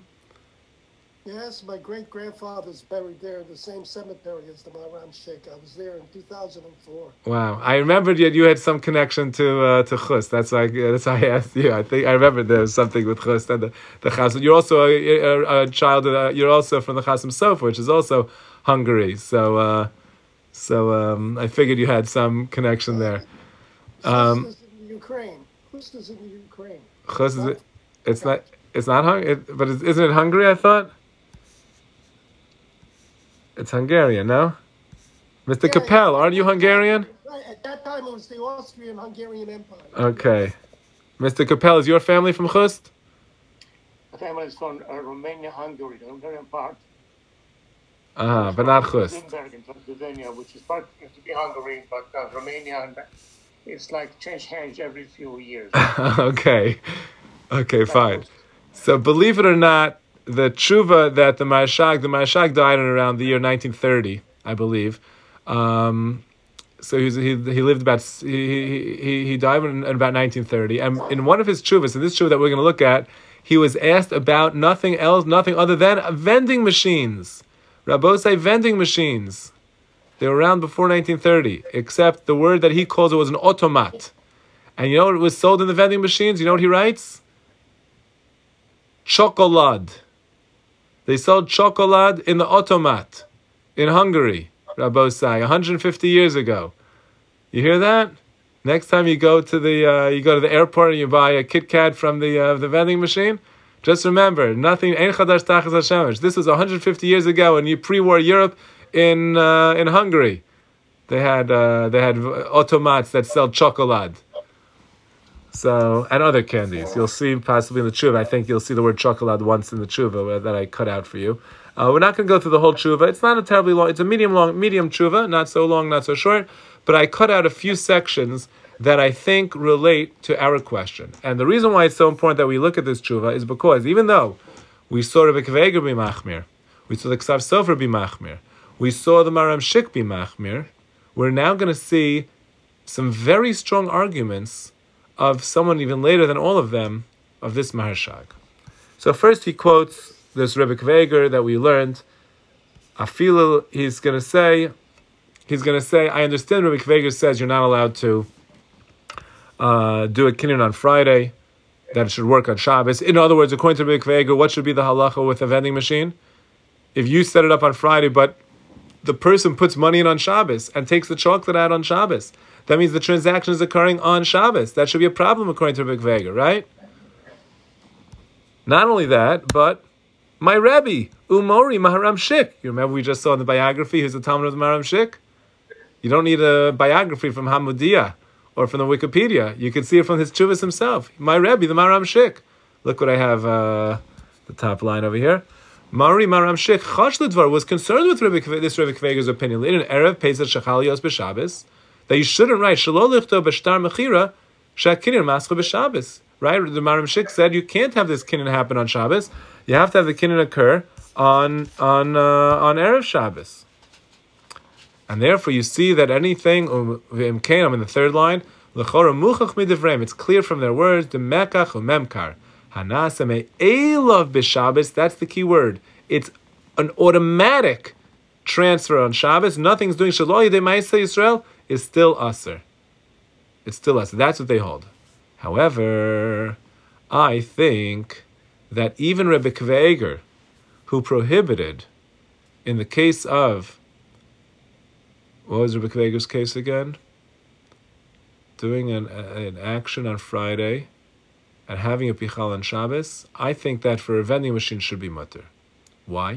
Yes, my great-grandfather's buried there in the same cemetery as the Maharam Shik. I was there in two thousand four. Wow, I remembered you, you had some connection to uh, to Chust. That's why, that's why I asked you. I think I remembered there was something with Chust and the, the Chasim. You're also a, a, a child, uh, you're also from the Chasim Sofer, which is also Hungary. So uh, so um, I figured you had some connection there. Um, Chust is in Ukraine. Chust is in Ukraine. Chust is, it's not, it's not Hungary, it, but isn't it Hungary, I thought? It's Hungarian, no? Mister Yeah, Capel, yeah. aren't you Hungarian? Right, at that time, it was the Austrian-Hungarian Empire. Okay. Mister Capel, is your family from Chust? My family is from uh, Romania, Hungary, the Hungarian part. Ah, but not Chust. Limburg in Transylvania, which is part used to be Hungary, but uh, Romania, and it's like change hands every few years. Okay. Okay, fine. So believe it or not, the tshuva that the Maharshag, the Maharshag died in around the year nineteen thirty, I believe. Um, so he, was, he he lived about he he he died in, in about nineteen thirty, and in one of his tshuvas, in this tshuva that we're going to look at, he was asked about nothing else, nothing other than vending machines. Rabbosai, vending machines. They were around before nineteen thirty, except the word that he calls it was an automat. And you know what was sold in the vending machines? You know what he writes? Chocolate. They sold chocolate in the automat in Hungary, Rabbosai, one hundred fifty years ago. You hear that? Next time you go to the uh, you go to the airport and you buy a Kit Kat from the uh, the vending machine, just remember, nothing. Ein chadash tachas hashemesh. This was one hundred fifty years ago in pre-war Europe. in uh, in Hungary. They had uh, they had automats that sell chocolate. So, and other candies. You'll see possibly in the tshuva. I think you'll see the word chocolate once in the tshuva that I cut out for you. Uh, we're not going to go through the whole tshuva. It's not a terribly long. It's a medium long, medium tshuva, not so long, not so short. But I cut out a few sections that I think relate to our question. And the reason why it's so important that we look at this tshuva is because even though we saw Rebbe Akiva Eiger be machmir, we saw the Ksav Sofer be machmir, we saw the Maram Shik be machmir, we're now going to see some very strong arguments of someone even later than all of them, of this Maharshag. So first he quotes this Rebbe Akiva Eiger that we learned. Afilu, he's going to say, he's going to say, I understand Rebbe Akiva Eiger says you're not allowed to uh, do a kinyan on Friday, that it should work on Shabbos. In other words, according to Rebbe Akiva Eiger, what should be the halacha with a vending machine? If you set it up on Friday, but the person puts money in on Shabbos and takes the chocolate out on Shabbos, that means the transaction is occurring on Shabbos. That should be a problem according to Rebbe Akiva Eiger, right? Not only that, but my Rebbe, Umori Maharam Shik. You remember we just saw in the biography, who's the Talmud of the Maharam Shik? You don't need a biography from Hamudiya or from the Wikipedia. You can see it from his Chuvas himself. My Rebbe, the Maharam Shik. Look what I have, uh, the top line over here. Mari Maharam Shik Chash L'Dvar was concerned with Rebbe, this Rebbe Akiva Eiger's opinion. In an Erev Pesach Shechal Yos B'Shabbos, that you shouldn't write Shelo Lichto B'Shtar Mechira Sha'Kinyan Mascha B'Shabbos. Right? The Maharam Shik said you can't have this kinyan happen on Shabbos. You have to have the kinyan occur on on uh, on Erev Shabbos. And therefore you see that anything um, I'm in the third line, L'chora Muchach Midivrem, it's clear from their words, the Mekach Umemkar. Hanasame Elav B'Shabbos, that's the key word. It's an automatic transfer on Shabbos. Nothing's doing Shalom Yedei Ma'aseh Yisrael, is still Aser. It's still Aser. That's what they hold. However, I think that even Rebbe Akiva Eiger, who prohibited, in the case of, what was Rebbe Akiva Eiger's case again? Doing an, an action on Friday and having a pichal on Shabbos, I think that for a vending machine should be mutter. Why?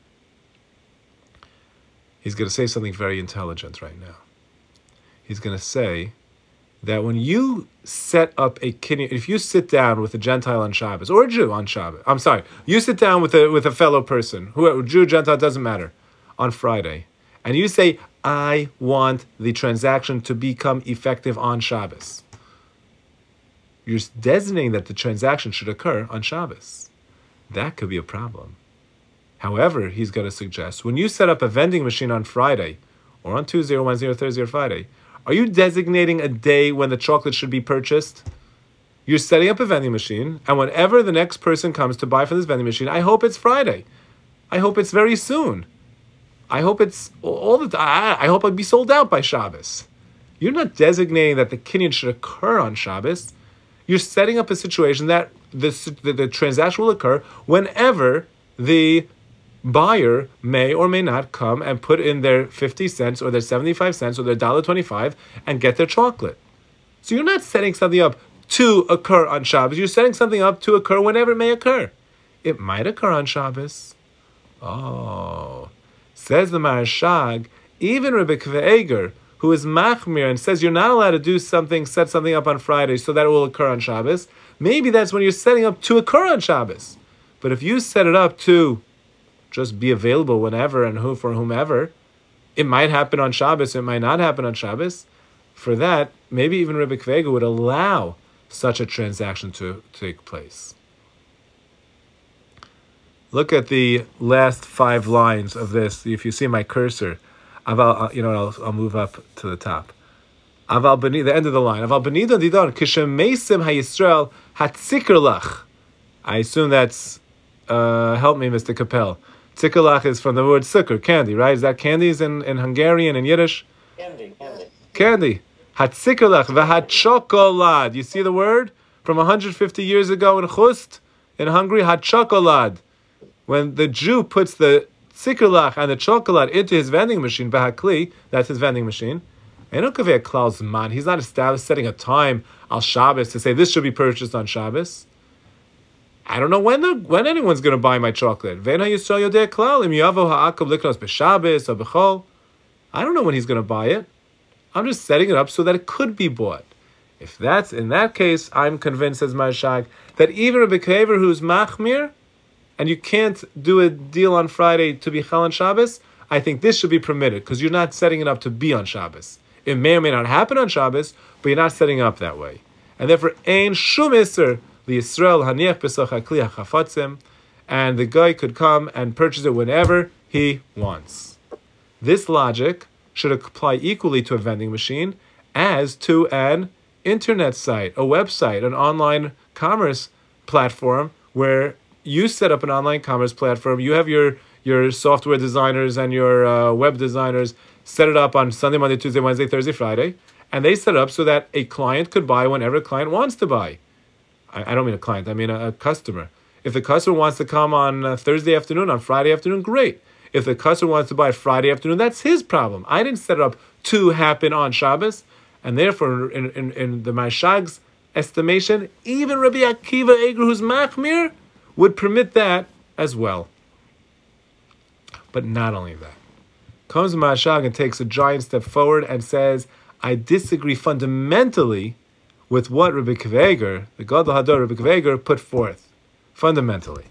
He's going to say something very intelligent right now. He's going to say that when you set up a kinyan, if you sit down with a Gentile on Shabbos, or a Jew on Shabbos, I'm sorry, you sit down with a with a fellow person, who Jew, Gentile, doesn't matter, on Friday, and you say, I want the transaction to become effective on Shabbos. You're designating that the transaction should occur on Shabbos. That could be a problem. However, he's going to suggest, when you set up a vending machine on Friday, or on Tuesday, or Wednesday, or Thursday, or Friday, are you designating a day when the chocolate should be purchased? You're setting up a vending machine, and whenever the next person comes to buy from this vending machine, I hope it's Friday. I hope it's very soon. I hope it's all the time. I hope I'd be sold out by Shabbos. You're not designating that the kinyan should occur on Shabbos. You're setting up a situation that the, the, the transaction will occur whenever the buyer may or may not come and put in their fifty cents or their seventy-five cents or their one dollar twenty-five and get their chocolate. So you're not setting something up to occur on Shabbos. You're setting something up to occur whenever it may occur. It might occur on Shabbos. Oh. Says the Maharshag, even Rebbe Akiva Eiger, who is machmir and says you're not allowed to do something, set something up on Friday so that it will occur on Shabbos, maybe that's when you're setting up to occur on Shabbos. But if you set it up to just be available whenever and who for whomever, it might happen on Shabbos, it might not happen on Shabbos. For that, maybe even Rebbe Akiva Eiger would allow such a transaction to take place. Look at the last five lines of this. If you see my cursor, Aval, you know, I'll, I'll move up to the top. Aval beni, the end of the line. Aval benidon didon kishemesim hayisrael hatzikerlach. I assume that's uh, help me, Mister Capel. Tzikerlach is from the word sukkar, candy, right? Is that candies in, in Hungarian and Yiddish? Candy, candy. Candy. Hatzikerlach v'hatchokolad. You see the word from one hundred fifty years ago in Chust in Hungary. Hatchokolad. When the Jew puts the tzikerlach and the chocolate into his vending machine, bahakli, that's his vending machine. He's not established setting a time al Shabbos to say this should be purchased on Shabbos. I don't know when the, when anyone's going to buy my chocolate. I don't know when he's going to buy it. I'm just setting it up so that it could be bought. If that's in that case, I'm convinced, as Marshag, that even a behavior who's machmir, and you can't do a deal on Friday to be chal on Shabbos, I think this should be permitted, because you're not setting it up to be on Shabbos. It may or may not happen on Shabbos, but you're not setting it up that way. And therefore, ein shum iser liYisrael haniach pesach hakli hachafatzim, and the guy could come and purchase it whenever he wants. This logic should apply equally to a vending machine as to an internet site, a website, an online commerce platform where you set up an online commerce platform. You have your, your software designers and your uh, web designers set it up on Sunday, Monday, Tuesday, Wednesday, Thursday, Friday, and they set it up so that a client could buy whenever a client wants to buy. I, I don't mean a client, I mean a, a customer. If the customer wants to come on uh, Thursday afternoon, on Friday afternoon, great. If the customer wants to buy Friday afternoon, that's his problem. I didn't set it up to happen on Shabbos, and therefore, in, in, in the Mashag's estimation, even Rabbi Akiva Eiger, who's machmir, would permit that as well. But not only that. Comes the Mashag and takes a giant step forward and says, I disagree fundamentally with what Rabbi Akiva Eiger, the Gadol Hador Rabbi Akiva Eiger, put forth. Fundamentally.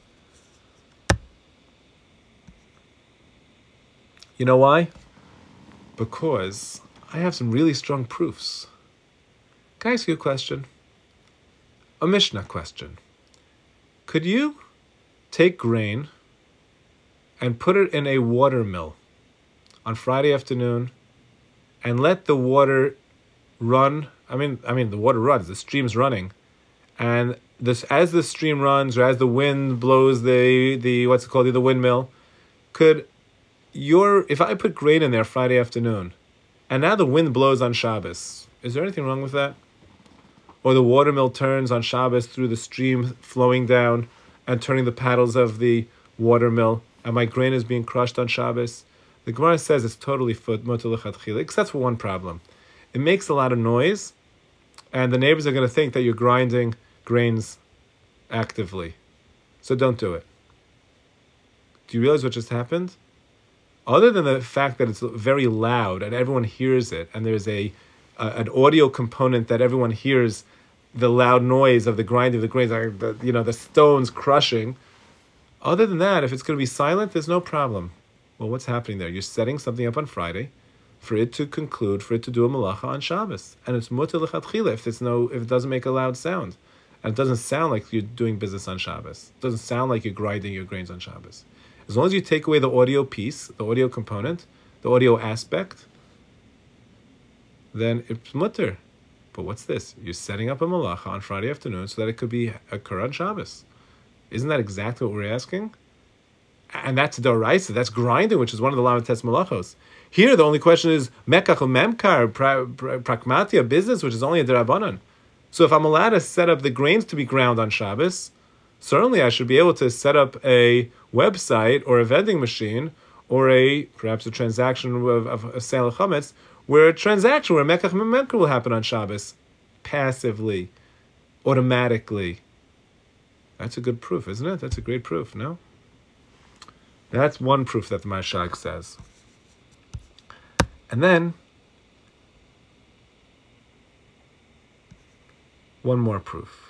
You know why? Because I have some really strong proofs. Can I ask you a question? A Mishnah question. Could you take grain and put it in a water mill on Friday afternoon and let the water run? I mean, I mean, the water runs, the stream's running, and this as the stream runs or as the wind blows the the what's it called the windmill, could your if I put grain in there Friday afternoon, and now the wind blows on Shabbos, is there anything wrong with that? Or the watermill turns on Shabbos through the stream flowing down and turning the paddles of the watermill, and my grain is being crushed on Shabbos. The Gemara says it's totally foot mutar lechatchila, except for one problem. It makes a lot of noise, and the neighbors are going to think that you're grinding grains actively. So don't do it. Do you realize what just happened? Other than the fact that it's very loud and everyone hears it, and there's a uh, an audio component that everyone hears the loud noise of the grinding of the grains, like the, you know, the stones crushing. Other than that, if it's going to be silent, there's no problem. Well, what's happening there? You're setting something up on Friday for it to conclude, for it to do a malacha on Shabbos, and it's mutar lechatchila if it's no, if it doesn't make a loud sound, and it doesn't sound like you're doing business on Shabbos. It doesn't sound like you're grinding your grains on Shabbos. As long as you take away the audio piece, the audio component, the audio aspect, then it's mutter. But what's this? You're setting up a malacha on Friday afternoon so that it could be occur on Shabbos. Isn't that exactly what we're asking? And that's doraisa, that's grinding, which is one of the lamates malachos. Here, the only question is mekach or memkar, pra, pra, pragmatia, business, which is only a derabanan. So if I'm allowed to set up the grains to be ground on Shabbos, certainly I should be able to set up a website or a vending machine or a perhaps a transaction of, of a sale of chametz, where a transaction where mekach memkar will happen on Shabbos, passively, automatically. That's a good proof, isn't it? That's a great proof, no? That's one proof that the Mashag says. And then, one more proof.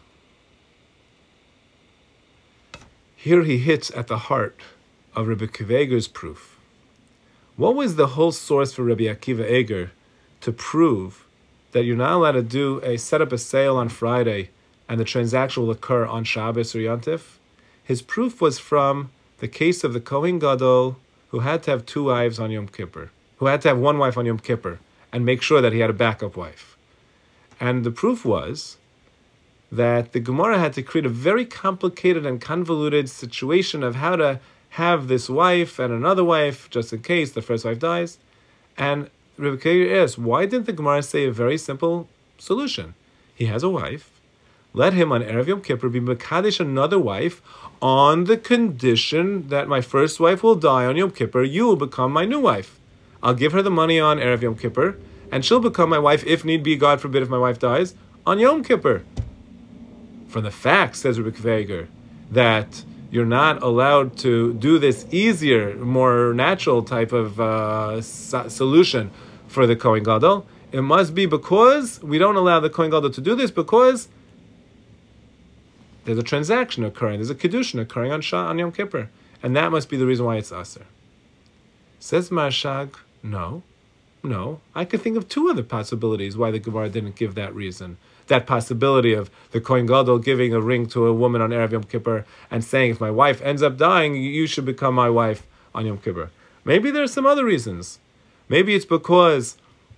Here he hits at the heart of Rabbi Akiva Eiger's proof. What was the whole source for Rabbi Akiva Eiger to prove that you're not allowed to do a set up a sale on Friday and the transaction will occur on Shabbos or Yontif? His proof was from the case of the Kohen Gadol who had to have two wives on Yom Kippur, who had to have one wife on Yom Kippur and make sure that he had a backup wife. And the proof was that the Gemara had to create a very complicated and convoluted situation of how to have this wife and another wife, just in case the first wife dies. And Rabbi Akiva asked, why didn't the Gemara say a very simple solution? He has a wife. Let him on Erev Yom Kippur be Mekadesh another wife on the condition that my first wife will die on Yom Kippur. You will become my new wife. I'll give her the money on Erev Yom Kippur, and she'll become my wife, if need be, God forbid, if my wife dies, on Yom Kippur. From the facts, says Rabbi Akiva Eiger, that you're not allowed to do this easier, more natural type of uh, so- solution for the Kohen Gadol. It must be because we don't allow the Kohen Gadol to do this because there's a transaction occurring, there's a Kiddushin occurring on, Shah, on Yom Kippur. And that must be the reason why it's Aser. Says Marshag, no, no. I could think of two other possibilities why the Gemara didn't give that reason. That possibility of the Kohen Gadol giving a ring to a woman on Erev Yom Kippur and saying, if my wife ends up dying, you should become my wife on Yom Kippur. Maybe there's some other reasons. Maybe it's because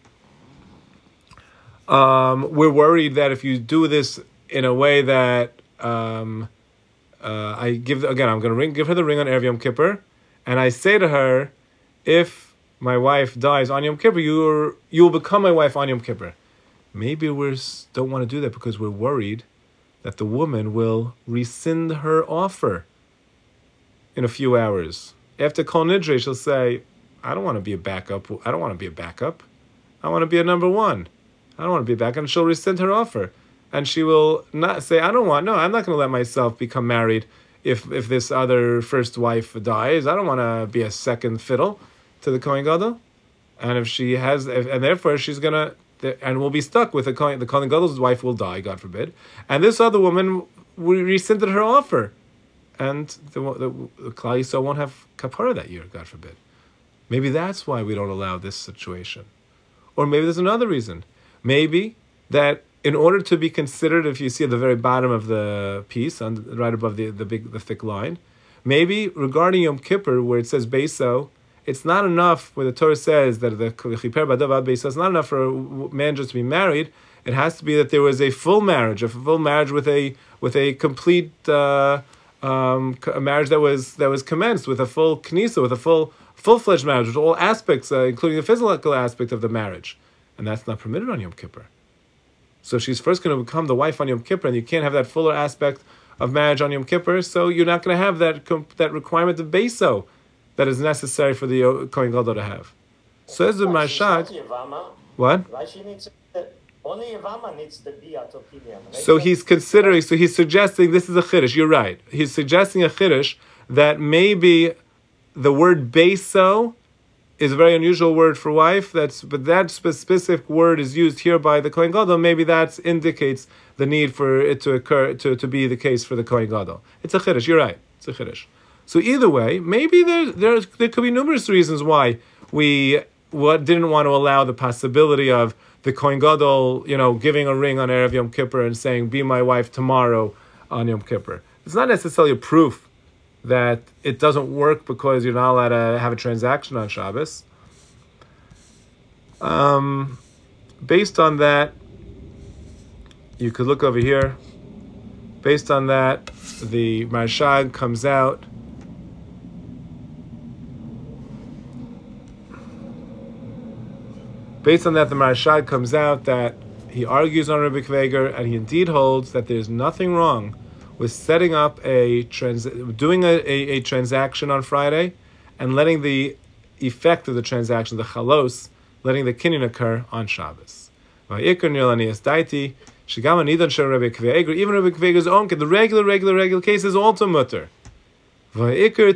um, we're worried that if you do this in a way that um, uh, I give, again, I'm going to ring, give her the ring on Erev Yom Kippur, and I say to her, if my wife dies on Yom Kippur, you're, you will become my wife on Yom Kippur. Maybe we don't want to do that because we're worried that the woman will rescind her offer in a few hours. After Kol Nidre, she'll say, I don't want to be a backup. I don't want to be a backup. I want to be a number one. I don't want to be a backup. And she'll rescind her offer. And she will not say, I don't want, no, I'm not going to let myself become married if if this other first wife dies. I don't want to be a second fiddle to the Kohen Gadol. And if she has, if, and therefore she's going to, and we'll be stuck with the Kohen, the Kohen Gadol's wife will die, God forbid. And this other woman rescinded her offer. And the, the, the Klal Yisrael won't have kapara that year, God forbid. Maybe that's why we don't allow this situation. Or maybe there's another reason. Maybe that in order to be considered, if you see at the very bottom of the piece, on, right above the, the big, the thick line, maybe regarding Yom Kippur, where it says Beiso, it's not enough, where the Torah says that the Chiper Badav Ad Beiso, it's not enough for a man just to be married. It has to be that there was a full marriage, a full marriage with a with a complete uh, um, a marriage that was that was commenced with a full knisa, with a full full fledged marriage, with all aspects, uh, including the physical aspect of the marriage, and that's not permitted on Yom Kippur. So she's first going to become the wife on Yom Kippur, and you can't have that fuller aspect of marriage on Yom Kippur. So you're not going to have that that requirement of Beiso that is necessary for the Kohen Gadol to have. So as the Marshag, what? Why she needs only Yavama needs the Biyat opinion. So he's considering, so he's suggesting this is a chiddush. You're right. He's suggesting a chiddush that maybe the word Beiso is a very unusual word for wife. That's but that specific word is used here by the Kohen Gadol. Maybe that indicates the need for it to occur to, to be the case for the Kohen Gadol. It's a chiddush. You're right. It's a chiddush. So either way, maybe there there there could be numerous reasons why we what didn't want to allow the possibility of the Kohen Gadol, you know, giving a ring on Erev Yom Kippur and saying, "Be my wife tomorrow on Yom Kippur." It's not necessarily a proof that it doesn't work because you're not allowed to have a transaction on Shabbos. Um, based on that, you could look over here. Based on that, the Marshag comes out. Based on that, the Marshag comes out that he argues on Rebbe Kveger, and he indeed holds that there's nothing wrong with setting up a trans, doing a, a, a transaction on Friday, and letting the effect of the transaction, the chalos, letting the kinyan occur on Shabbos. Even Rebbe Kveger's own, the regular, regular, regular case is also mutter. All we care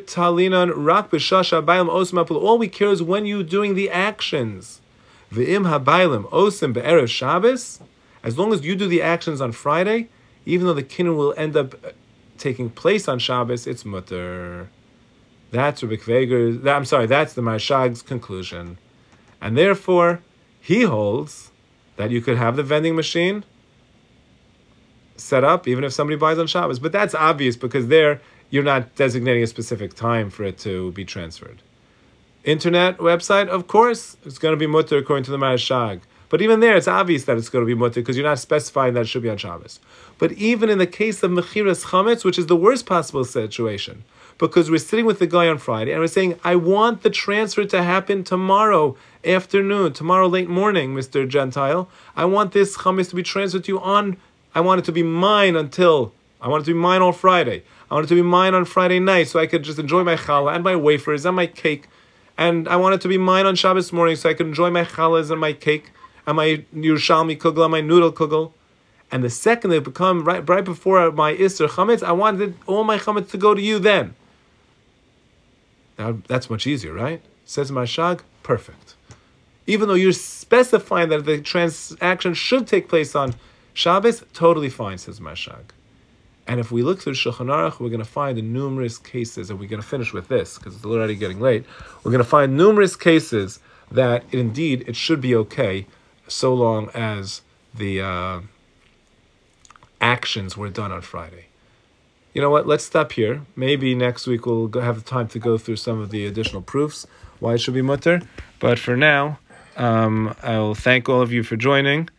is when you're doing the actions. V'im habaylim osim be'erev Shabbos, as long as you do the actions on Friday, even though the kinyan will end up taking place on Shabbos, it's mutter. That's Rebbe Kveger's, I'm sorry, that's the Marshag's conclusion. And therefore, he holds that you could have the vending machine set up even if somebody buys on Shabbos. But that's obvious because there, you're not designating a specific time for it to be transferred. Internet website, of course, it's going to be mutter according to the Marshag. But even there, it's obvious that it's going to be mutter because you're not specifying that it should be on Shabbos. But even in the case of Mechiras Chametz, which is the worst possible situation, because we're sitting with the guy on Friday and we're saying, I want the transfer to happen tomorrow afternoon, tomorrow late morning, Mister Gentile. I want this Chametz to be transferred to you on, I want it to be mine until, I want it to be mine all Friday. I want it to be mine on Friday night so I could just enjoy my challah and my wafers and my cake. And I want it to be mine on Shabbos morning so I can enjoy my challahs and my cake and my Yerushalmi kugel and my noodle kugel. And the second they become right right before my Isser Chametz, I wanted all my Chametz to go to you then. Now that's much easier, right? Says Mashag, perfect. Even though you're specifying that the transaction should take place on Shabbos, totally fine, says Mashag. And if we look through Shulchan Aruch, we're going to find in numerous cases, and we're going to finish with this because it's already getting late. We're going to find numerous cases that indeed it should be okay, so long as the uh, actions were done on Friday. You know what? Let's stop here. Maybe next week we'll go have time to go through some of the additional proofs why it should be mutter. But for now, um, I'll thank all of you for joining.